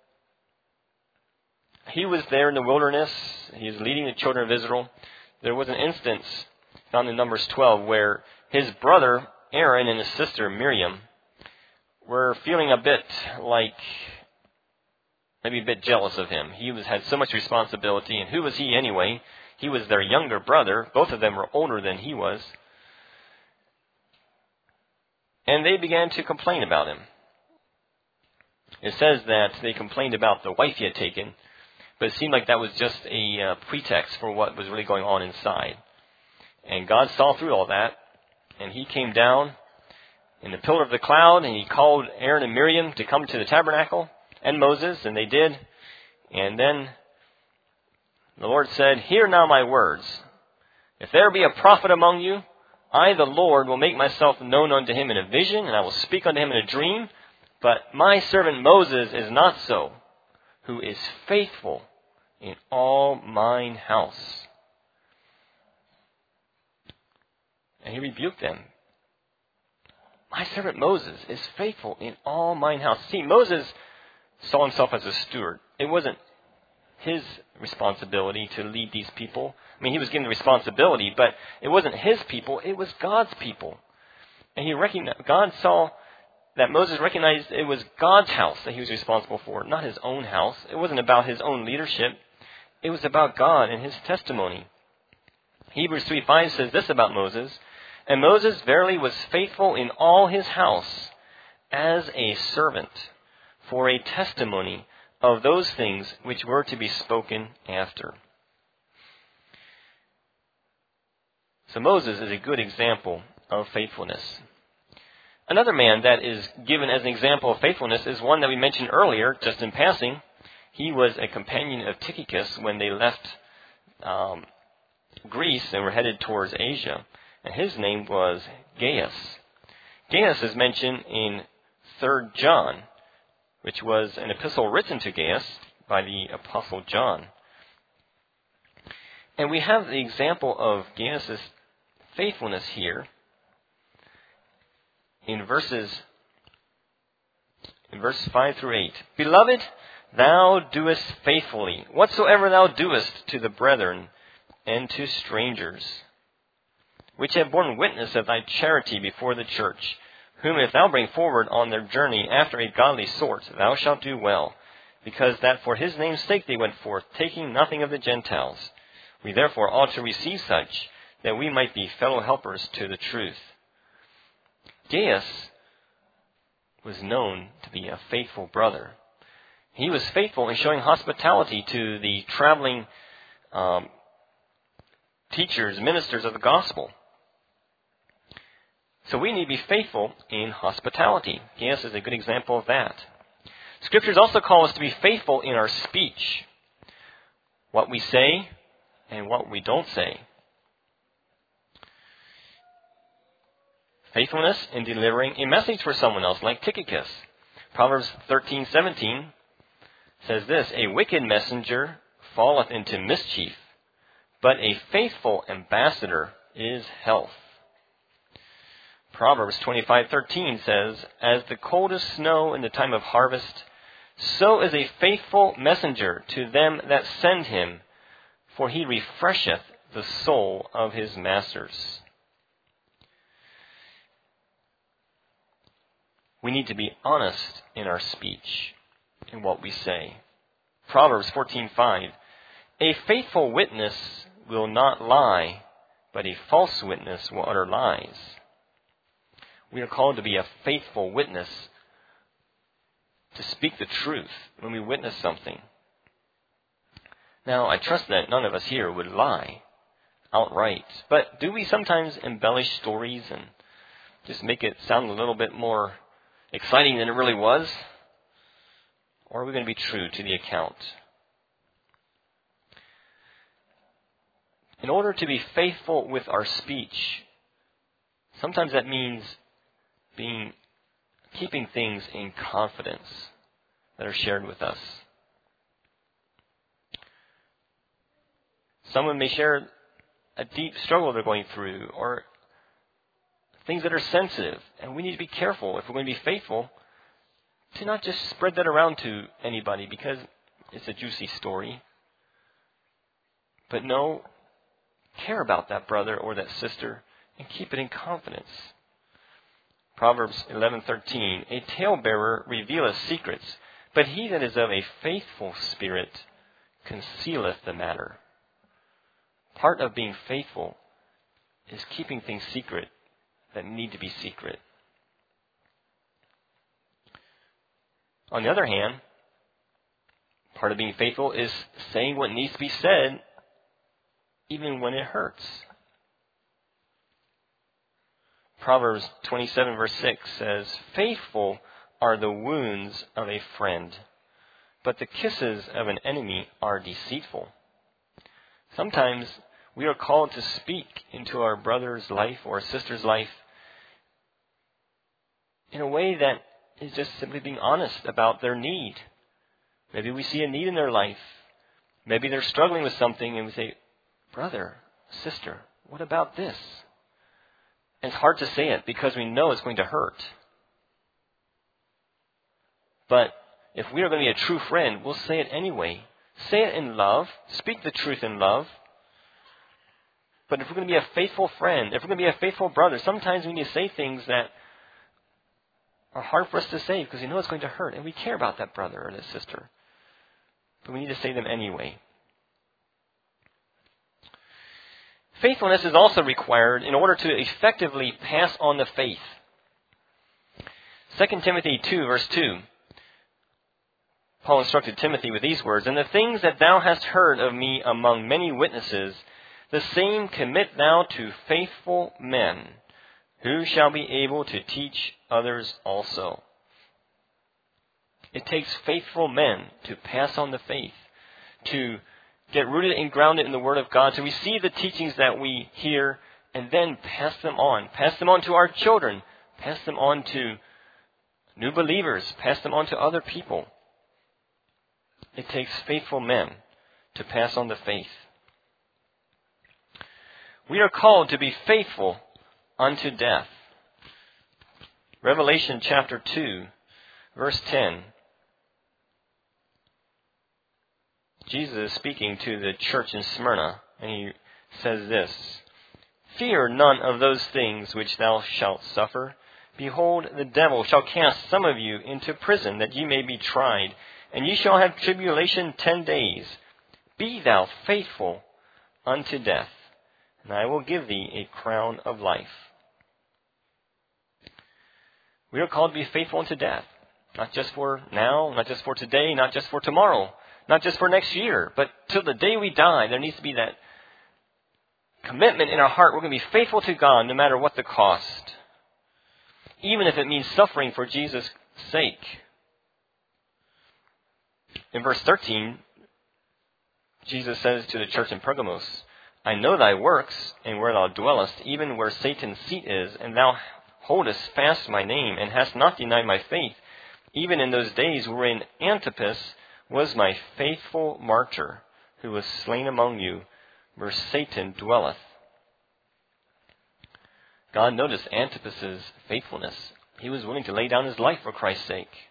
he was there in the wilderness, he was leading the children of Israel, there was an instance found in Numbers twelve where his brother Aaron and his sister Miriam were feeling a bit like, maybe a bit jealous of him. He was, had so much responsibility, and who was he anyway? He was their younger brother. Both of them were older than he was. And they began to complain about him. It says that they complained about the wife he had taken, But it seemed like that was just a uh, pretext for what was really going on inside. And God saw through all that, and he came down in the pillar of the cloud, and he called Aaron and Miriam to come to the tabernacle, and Moses, and they did. And then the Lord said, "Hear now my words. If there be a prophet among you, I, the Lord, will make myself known unto him in a vision, and I will speak unto him in a dream. But my servant Moses is not so, who is faithful in all mine house." And he rebuked them. My servant Moses is faithful in all mine house. See, Moses saw himself as a steward. It wasn't his responsibility to lead these people. I mean, he was given the responsibility, but it wasn't his people. It was God's people. And he recognized, God saw that Moses recognized it was God's house that he was responsible for, not his own house. It wasn't about his own leadership. It was about God and his testimony. Hebrews three five says this about Moses, "And Moses verily was faithful in all his house as a servant for a testimony of those things which were to be spoken after." So Moses is a good example of faithfulness. Another man that is given as an example of faithfulness is one that we mentioned earlier, just in passing. He was a companion of Tychicus when they left um, Greece and were headed towards Asia. And his name was Gaius. Gaius is mentioned in Third John, which was an epistle written to Gaius by the Apostle John. And we have the example of Gaius' faithfulness here in verses in verse five through eight. "Beloved, thou doest faithfully whatsoever thou doest to the brethren and to strangers, which have borne witness of thy charity before the church, whom if thou bring forward on their journey after a godly sort, thou shalt do well, because that for his name's sake they went forth, taking nothing of the Gentiles. We therefore ought to receive such, that we might be fellow helpers to the truth." Gaius was known to be a faithful brother. He was faithful in showing hospitality to the traveling um, teachers, ministers of the gospel. So we need to be faithful in hospitality. Gaius is a good example of that. Scriptures also call us to be faithful in our speech, what we say and what we don't say. Faithfulness in delivering a message for someone else, like Tychicus. Proverbs thirteen seventeen says this, "A wicked messenger falleth into mischief, but a faithful ambassador is health." Proverbs twenty-five thirteen says, "As the coldest snow in the time of harvest, so is a faithful messenger to them that send him, for he refresheth the soul of his masters." We need to be honest in our speech, in what we say. Proverbs fourteen five, "A faithful witness will not lie, but a false witness will utter lies." We are called to be a faithful witness, to speak the truth when we witness something. Now, I trust that none of us here would lie outright. But do we sometimes embellish stories and just make it sound a little bit more exciting than it really was? Or are we going to be true to the account? In order to be faithful with our speech, sometimes that means being keeping things in confidence that are shared with us. Someone may share a deep struggle they're going through, or things that are sensitive, and we need to be careful, if we're going to be faithful, to not just spread that around to anybody because it's a juicy story. But no, care about that brother or that sister and keep it in confidence. Proverbs eleven thirteen, "A talebearer revealeth secrets, but he that is of a faithful spirit concealeth the matter." Part of being faithful is keeping things secret that need to be secret. On the other hand, part Part of being faithful is saying what needs to be said, even when it hurts. Proverbs twenty-seven verse six says, "Faithful are the wounds of a friend, but the kisses of an enemy are deceitful." Sometimes we are called to speak into our brother's life or sister's life in a way that is just simply being honest about their need. Maybe we see a need in their life. Maybe they're struggling with something and we say, "Brother, sister, what about this?" And it's hard to say it because we know it's going to hurt. But if we are going to be a true friend, we'll say it anyway. Say it in love. Speak the truth in love. But if we're going to be a faithful friend, if we're going to be a faithful brother, sometimes we need to say things that are hard for us to say because we know it's going to hurt. And we care about that brother or that sister. But we need to say them anyway. Faithfulness is also required in order to effectively pass on the faith. Second Timothy two, verse two. Paul instructed Timothy with these words, "And the things that thou hast heard of me among many witnesses, the same commit thou to faithful men, who shall be able to teach others also." It takes faithful men to pass on the faith, to get rooted and grounded in the Word of God, to receive the teachings that we hear, and then pass them on. Pass them on to our children. Pass them on to new believers. Pass them on to other people. It takes faithful men to pass on the faith. We are called to be faithful unto death. Revelation chapter two, verse ten. Jesus is speaking to the church in Smyrna, and he says this, "Fear none of those things which thou shalt suffer. Behold, the devil shall cast some of you into prison, that ye may be tried, and ye shall have tribulation ten days. Be thou faithful unto death, and I will give thee a crown of life." We are called to be faithful unto death, not just for now, not just for today, not just for tomorrow, not just for next year, but till the day we die. There needs to be that commitment in our heart. We're going to be faithful to God no matter what the cost, even if it means suffering for Jesus' sake. In verse thirteen, Jesus says to the church in Pergamos, "I know thy works, and where thou dwellest, even where Satan's seat is, and thou holdest fast my name, and hast not denied my faith, even in those days wherein Antipas was my faithful martyr, who was slain among you, where Satan dwelleth." God noticed Antipas' faithfulness. He was willing to lay down his life for Christ's sake.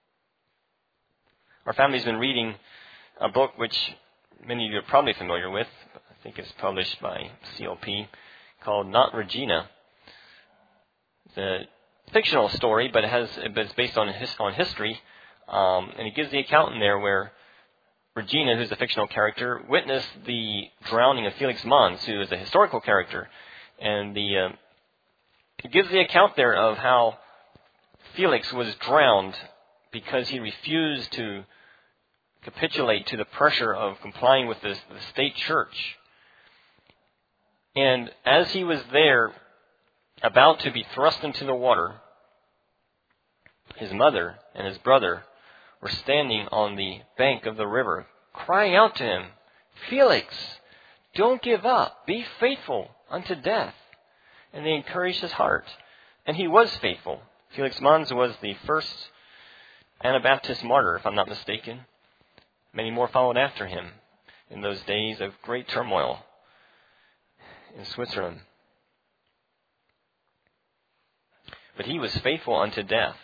Our family's been reading a book which many of you are probably familiar with. I think it's published by C L P, called Not Regina. It's a fictional story, but it has it's based on his, on history. Um, and it gives the account in there where Regina, who's a fictional character, witnessed the drowning of Felix Mons, who is a historical character. And the uh, it gives the account there of how Felix was drowned because he refused to capitulate to the pressure of complying with this, the state church. And as he was there, about to be thrust into the water, his mother and his brother were standing on the bank of the river, crying out to him, "Felix, don't give up. Be faithful unto death." And they encouraged his heart. And he was faithful. Felix Mons was the first Anabaptist martyr, if I'm not mistaken. Many more followed after him in those days of great turmoil in Switzerland. But he was faithful unto death.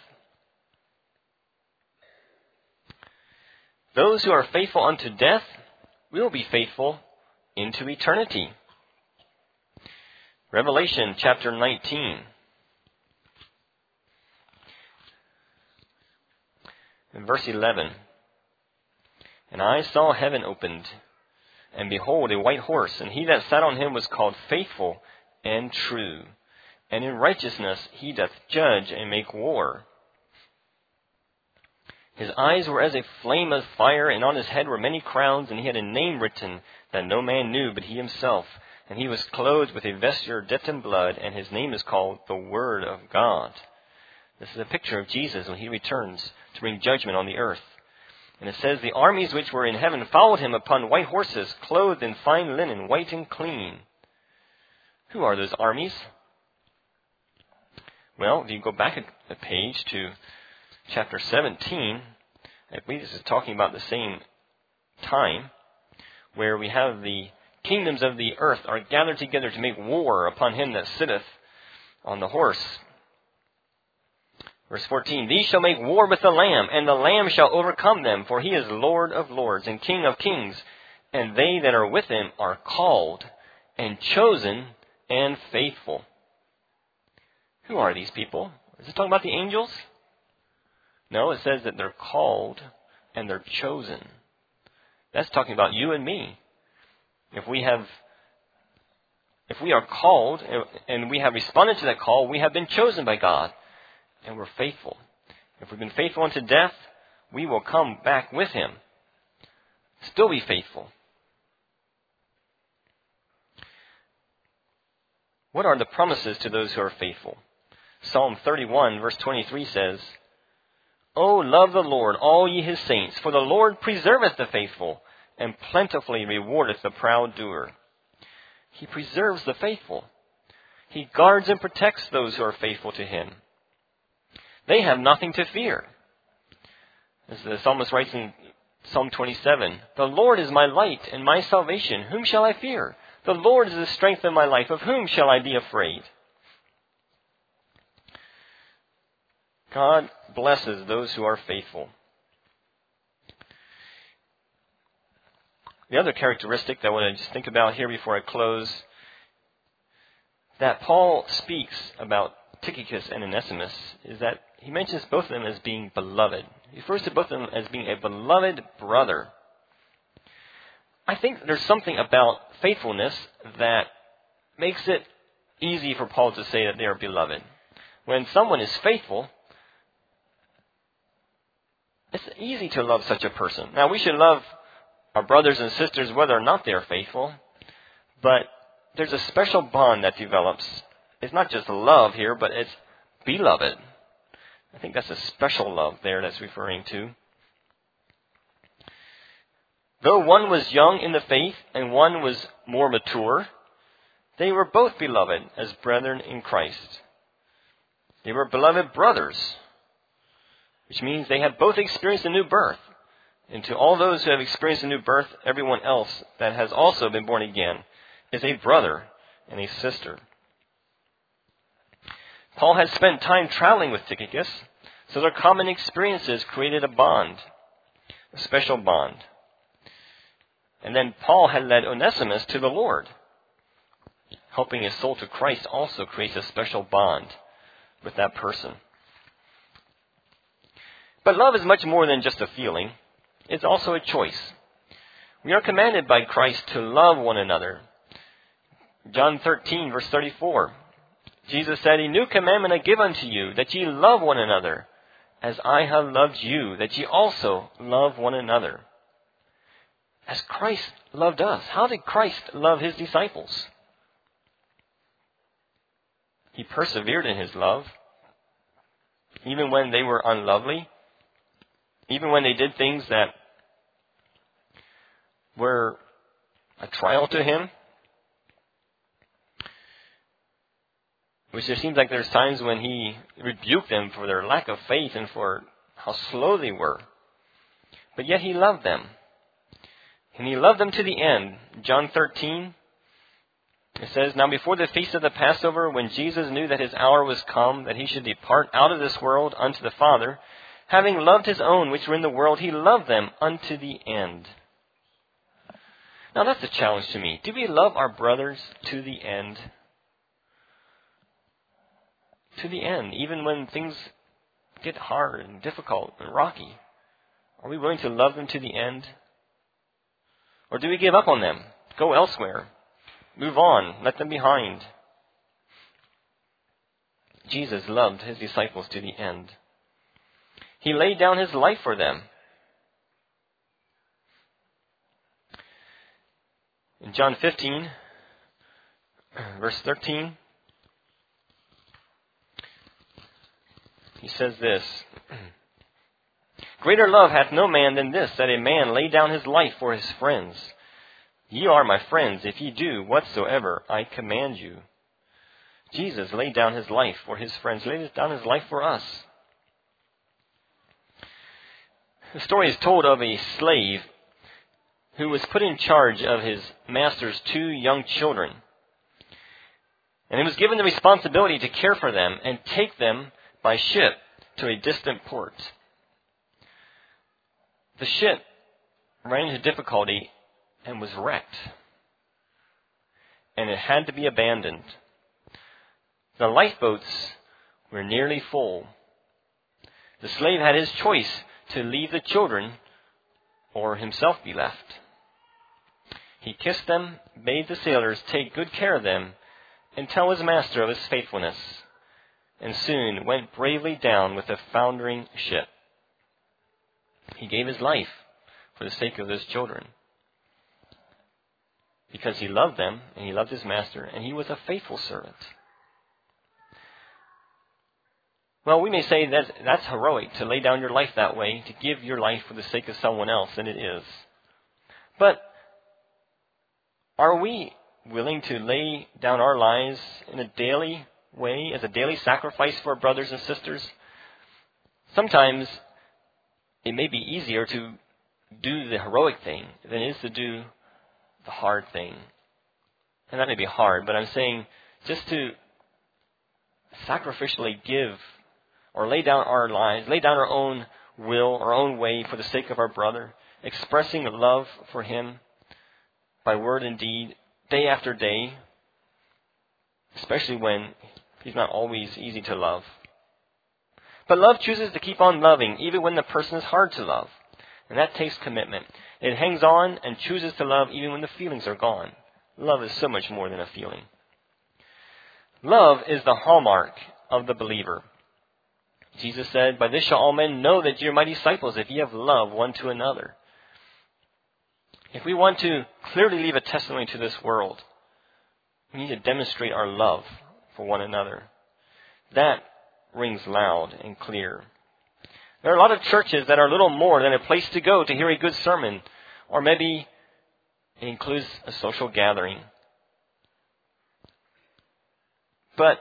Those who are faithful unto death will be faithful into eternity. Revelation chapter nineteen. In verse eleven. "And I saw heaven opened, and behold, a white horse, and he that sat on him was called Faithful and True, and in righteousness he doth judge and make war. His eyes were as a flame of fire, and on his head were many crowns, and he had a name written that no man knew but he himself. And he was clothed with a vesture dipped in blood, and his name is called the Word of God. This is a picture of Jesus when he returns to bring judgment on the earth. And it says, the armies which were in heaven followed him upon white horses, clothed in fine linen, white and clean. Who are those armies? Well, if you go back a page to chapter seventeen, I believe this is talking about the same time, where we have the kingdoms of the earth are gathered together to make war upon him that sitteth on the horse. Verse fourteen, these shall make war with the Lamb, and the Lamb shall overcome them, for he is Lord of lords and King of kings, and they that are with him are called and chosen and faithful. Who are these people? Is it talking about the angels? No, it says that they're called and they're chosen. That's talking about you and me. If we have, if we are called and we have responded to that call, we have been chosen by God and we're faithful. If we've been faithful unto death, we will come back with him. Still be faithful. What are the promises to those who are faithful? Psalm thirty-one verse twenty-three says, O love the Lord, all ye his saints, for the Lord preserveth the faithful, and plentifully rewardeth the proud doer. He preserves the faithful. He guards and protects those who are faithful to him. They have nothing to fear. As the psalmist writes in Psalm twenty-seven, the Lord is my light and my salvation. Whom shall I fear? The Lord is the strength of my life. Of whom shall I be afraid? God blesses those who are faithful. The other characteristic that I want to just think about here before I close, that Paul speaks about Tychicus and Onesimus, is that he mentions both of them as being beloved. He refers to both of them as being a beloved brother. I think there's something about faithfulness that makes it easy for Paul to say that they are beloved. When someone is faithful, it's easy to love such a person. Now, we should love our brothers and sisters whether or not they are faithful, but there's a special bond that develops. It's not just love here, but it's beloved. I think that's a special love there that's referring to. Though one was young in the faith and one was more mature, they were both beloved as brethren in Christ. They were beloved brothers, which means they have both experienced a new birth. And to all those who have experienced a new birth, everyone else that has also been born again is a brother and a sister. Paul had spent time traveling with Tychicus, so their common experiences created a bond, a special bond. And then Paul had led Onesimus to the Lord. Helping his soul to Christ also creates a special bond with that person. But love is much more than just a feeling. It's also a choice. We are commanded by Christ to love one another. John thirteen, verse thirty-four. Jesus said, A new commandment I give unto you, that ye love one another, as I have loved you, that ye also love one another. As Christ loved us. How did Christ love his disciples? He persevered in his love, even when they were unlovely, even when they did things that were a trial to him. Which it seems like there's times when he rebuked them for their lack of faith and for how slow they were. But yet he loved them. And he loved them to the end. John thirteen, it says, Now before the feast of the Passover, when Jesus knew that his hour was come, that he should depart out of this world unto the Father, having loved his own which were in the world, he loved them unto the end. Now that's a challenge to me. Do we love our brothers to the end? To the end, even when things get hard and difficult and rocky. Are we willing to love them to the end? Or do we give up on them? Go elsewhere. Move on. Let them behind. Jesus loved his disciples to the end. He laid down his life for them. In John fifteen, verse thirteen, he says this, Greater love hath no man than this, that a man lay down his life for his friends. Ye are my friends, if ye do whatsoever I command you. Jesus laid down his life for his friends, laid down his life for us. The story is told of a slave who was put in charge of his master's two young children. And he was given the responsibility to care for them and take them by ship to a distant port. The ship ran into difficulty and was wrecked. And it had to be abandoned. The lifeboats were nearly full. The slave had his choice to leave the children or himself be left. He kissed them, bade the sailors take good care of them, and tell his master of his faithfulness, and soon went bravely down with the foundering ship. He gave his life for the sake of his children, because he loved them, and he loved his master, and he was a faithful servant. Well, we may say that that's heroic to lay down your life that way, to give your life for the sake of someone else, and it is. But are we willing to lay down our lives in a daily way, as a daily sacrifice for our brothers and sisters? Sometimes it may be easier to do the heroic thing than it is to do the hard thing. And that may be hard, but I'm saying just to sacrificially give or lay down our lives, lay down our own will, our own way for the sake of our brother, expressing love for him by word and deed, day after day, especially when he's not always easy to love. But love chooses to keep on loving, even when the person is hard to love. And that takes commitment. It hangs on and chooses to love even when the feelings are gone. Love is so much more than a feeling. Love is the hallmark of the believer. Jesus said, By this shall all men know that ye are my disciples, if ye have love one to another. If we want to clearly leave a testimony to this world, we need to demonstrate our love for one another. That rings loud and clear. There are a lot of churches that are little more than a place to go to hear a good sermon, or maybe it includes a social gathering. But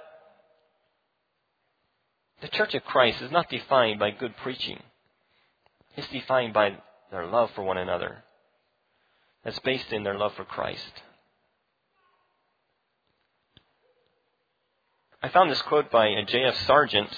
the Church of Christ is not defined by good preaching. It's defined by their love for one another. That's based in their love for Christ. I found this quote by J F Sargent.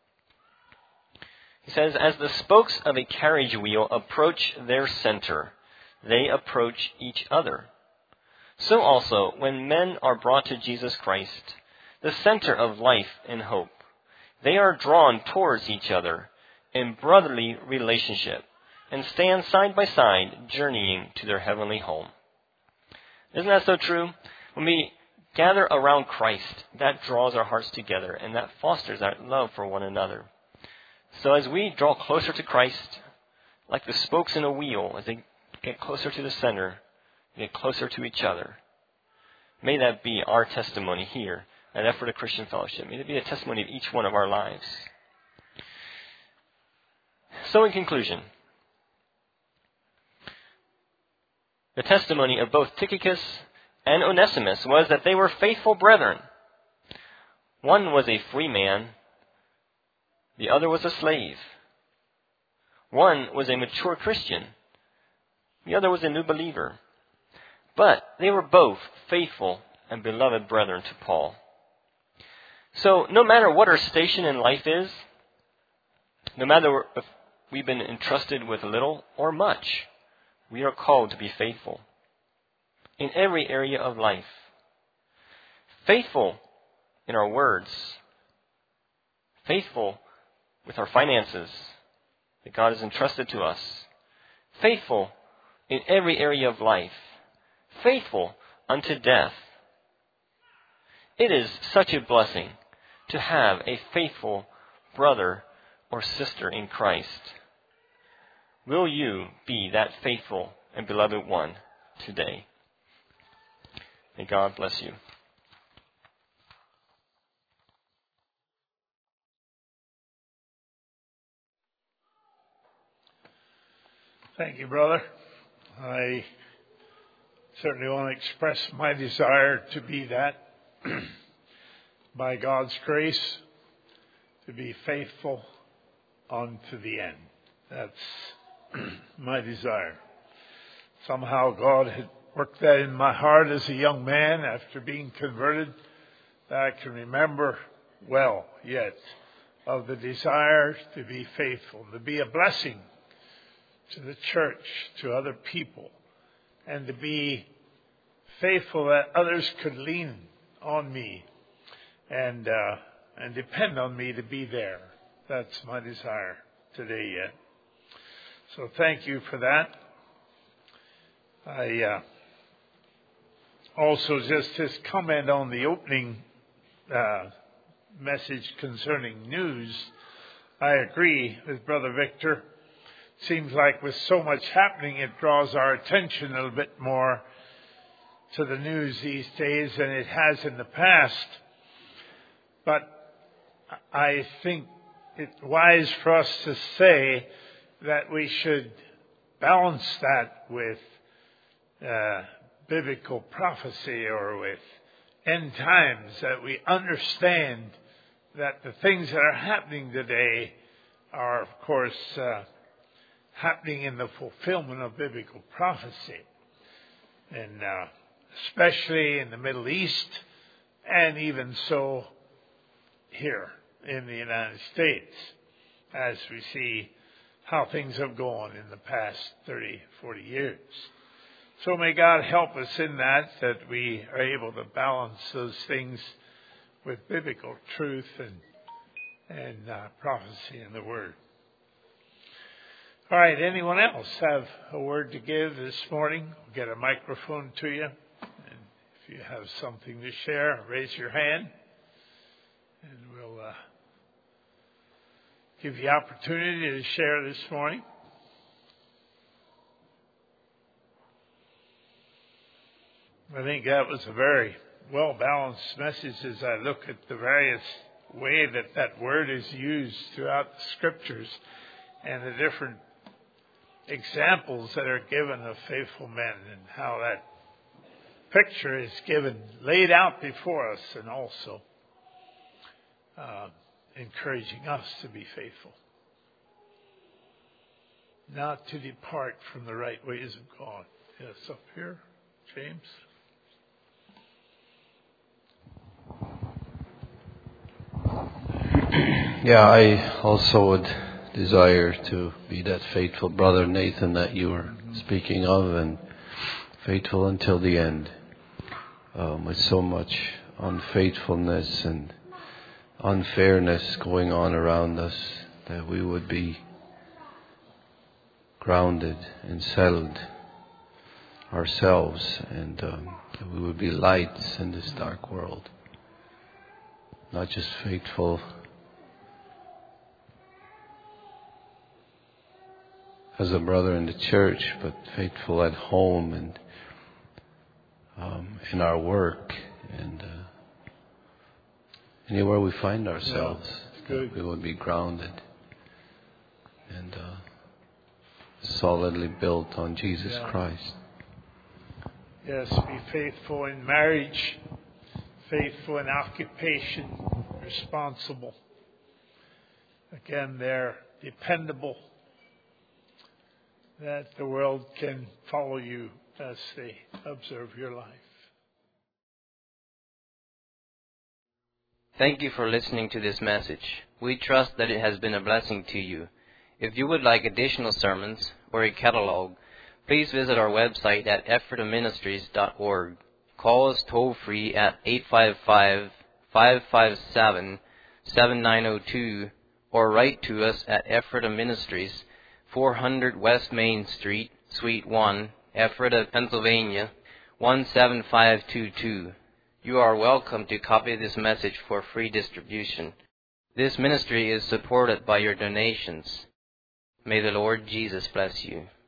He says, As the spokes of a carriage wheel approach their center, they approach each other. So also, when men are brought to Jesus Christ, the center of life and hope, they are drawn towards each other in brotherly relationship and stand side by side, journeying to their heavenly home. Isn't that so true? When we gather around Christ, that draws our hearts together, and that fosters that love for one another. So as we draw closer to Christ, like the spokes in a wheel, as they get closer to the center, get closer to each other. May that be our testimony here at Ephrata Christian Fellowship. May it be a testimony of each one of our lives. So in conclusion, the testimony of both Tychicus and Onesimus was that they were faithful brethren. One was a free man. The other was a slave. One was a mature Christian. The other was a new believer. But they were both faithful and beloved brethren to Paul. So no matter what our station in life is, no matter if we've been entrusted with little or much, we are called to be faithful in every area of life. Faithful in our words. Faithful with our finances that God has entrusted to us. Faithful in every area of life. Faithful unto death. It is such a blessing to have a faithful brother or sister in Christ? Will you be that faithful and beloved one today? May God bless you. Thank you, brother. I certainly want to express my desire to be that by God's grace, to be faithful unto the end. That's my desire. Somehow God had worked that in my heart as a young man after being converted, that I can remember well yet, of the desire to be faithful, to be a blessing to the church, to other people, and to be faithful that others could lean on me and uh, and depend on me to be there. That's my desire today yet. So thank you for that. I uh, also just his comment on the opening uh, message concerning news. I agree with Brother Victor. Seems like with so much happening, it draws our attention a little bit more to the news these days than it has in the past. But I think it's wise for us to say that we should balance that with uh, biblical prophecy or with end times, that we understand that the things that are happening today are, of course, uh, happening in the fulfillment of biblical prophecy, and uh, especially in the Middle East, and even so here in the United States, as we see how things have gone in the past thirty, forty years. So may God help us in that, that we are able to balance those things with biblical truth and, and uh, prophecy in the Word. All right, anyone else have a word to give this morning? We'll get a microphone to you. And if you have something to share, raise your hand. And we'll uh, give you opportunity to share this morning. I think that was a very well-balanced message as I look at the various way that that word is used throughout the Scriptures and the different examples that are given of faithful men and how that picture is given, laid out before us, and also uh, encouraging us to be faithful, not to depart from the right ways of God. Yes, up here, James. Yeah, I also would desire to be that faithful brother, Nathan, that you were speaking of, and faithful until the end. Um, with so much unfaithfulness and unfairness going on around us, that we would be grounded and settled ourselves, and um, that we would be lights in this dark world. Not just faithful as a brother in the church, but faithful at home and um, in our work and uh, anywhere we find ourselves. Yeah, that we would be grounded and uh, solidly built on Jesus yeah. Christ. Yes, be faithful in marriage, faithful in occupation, responsible. Again, they're dependable, that the world can follow you as they observe your life. Thank you for listening to this message. We trust that it has been a blessing to you. If you would like additional sermons or a catalog, please visit our website at ephrata ministries dot org. Call us toll-free at eight five five, five five seven, seven nine zero two or write to us at Ephrata Ministries, four hundred West Main Street, Suite one, Ephrata, Pennsylvania, one seven five two two. You are welcome to copy this message for free distribution. This ministry is supported by your donations. May the Lord Jesus bless you.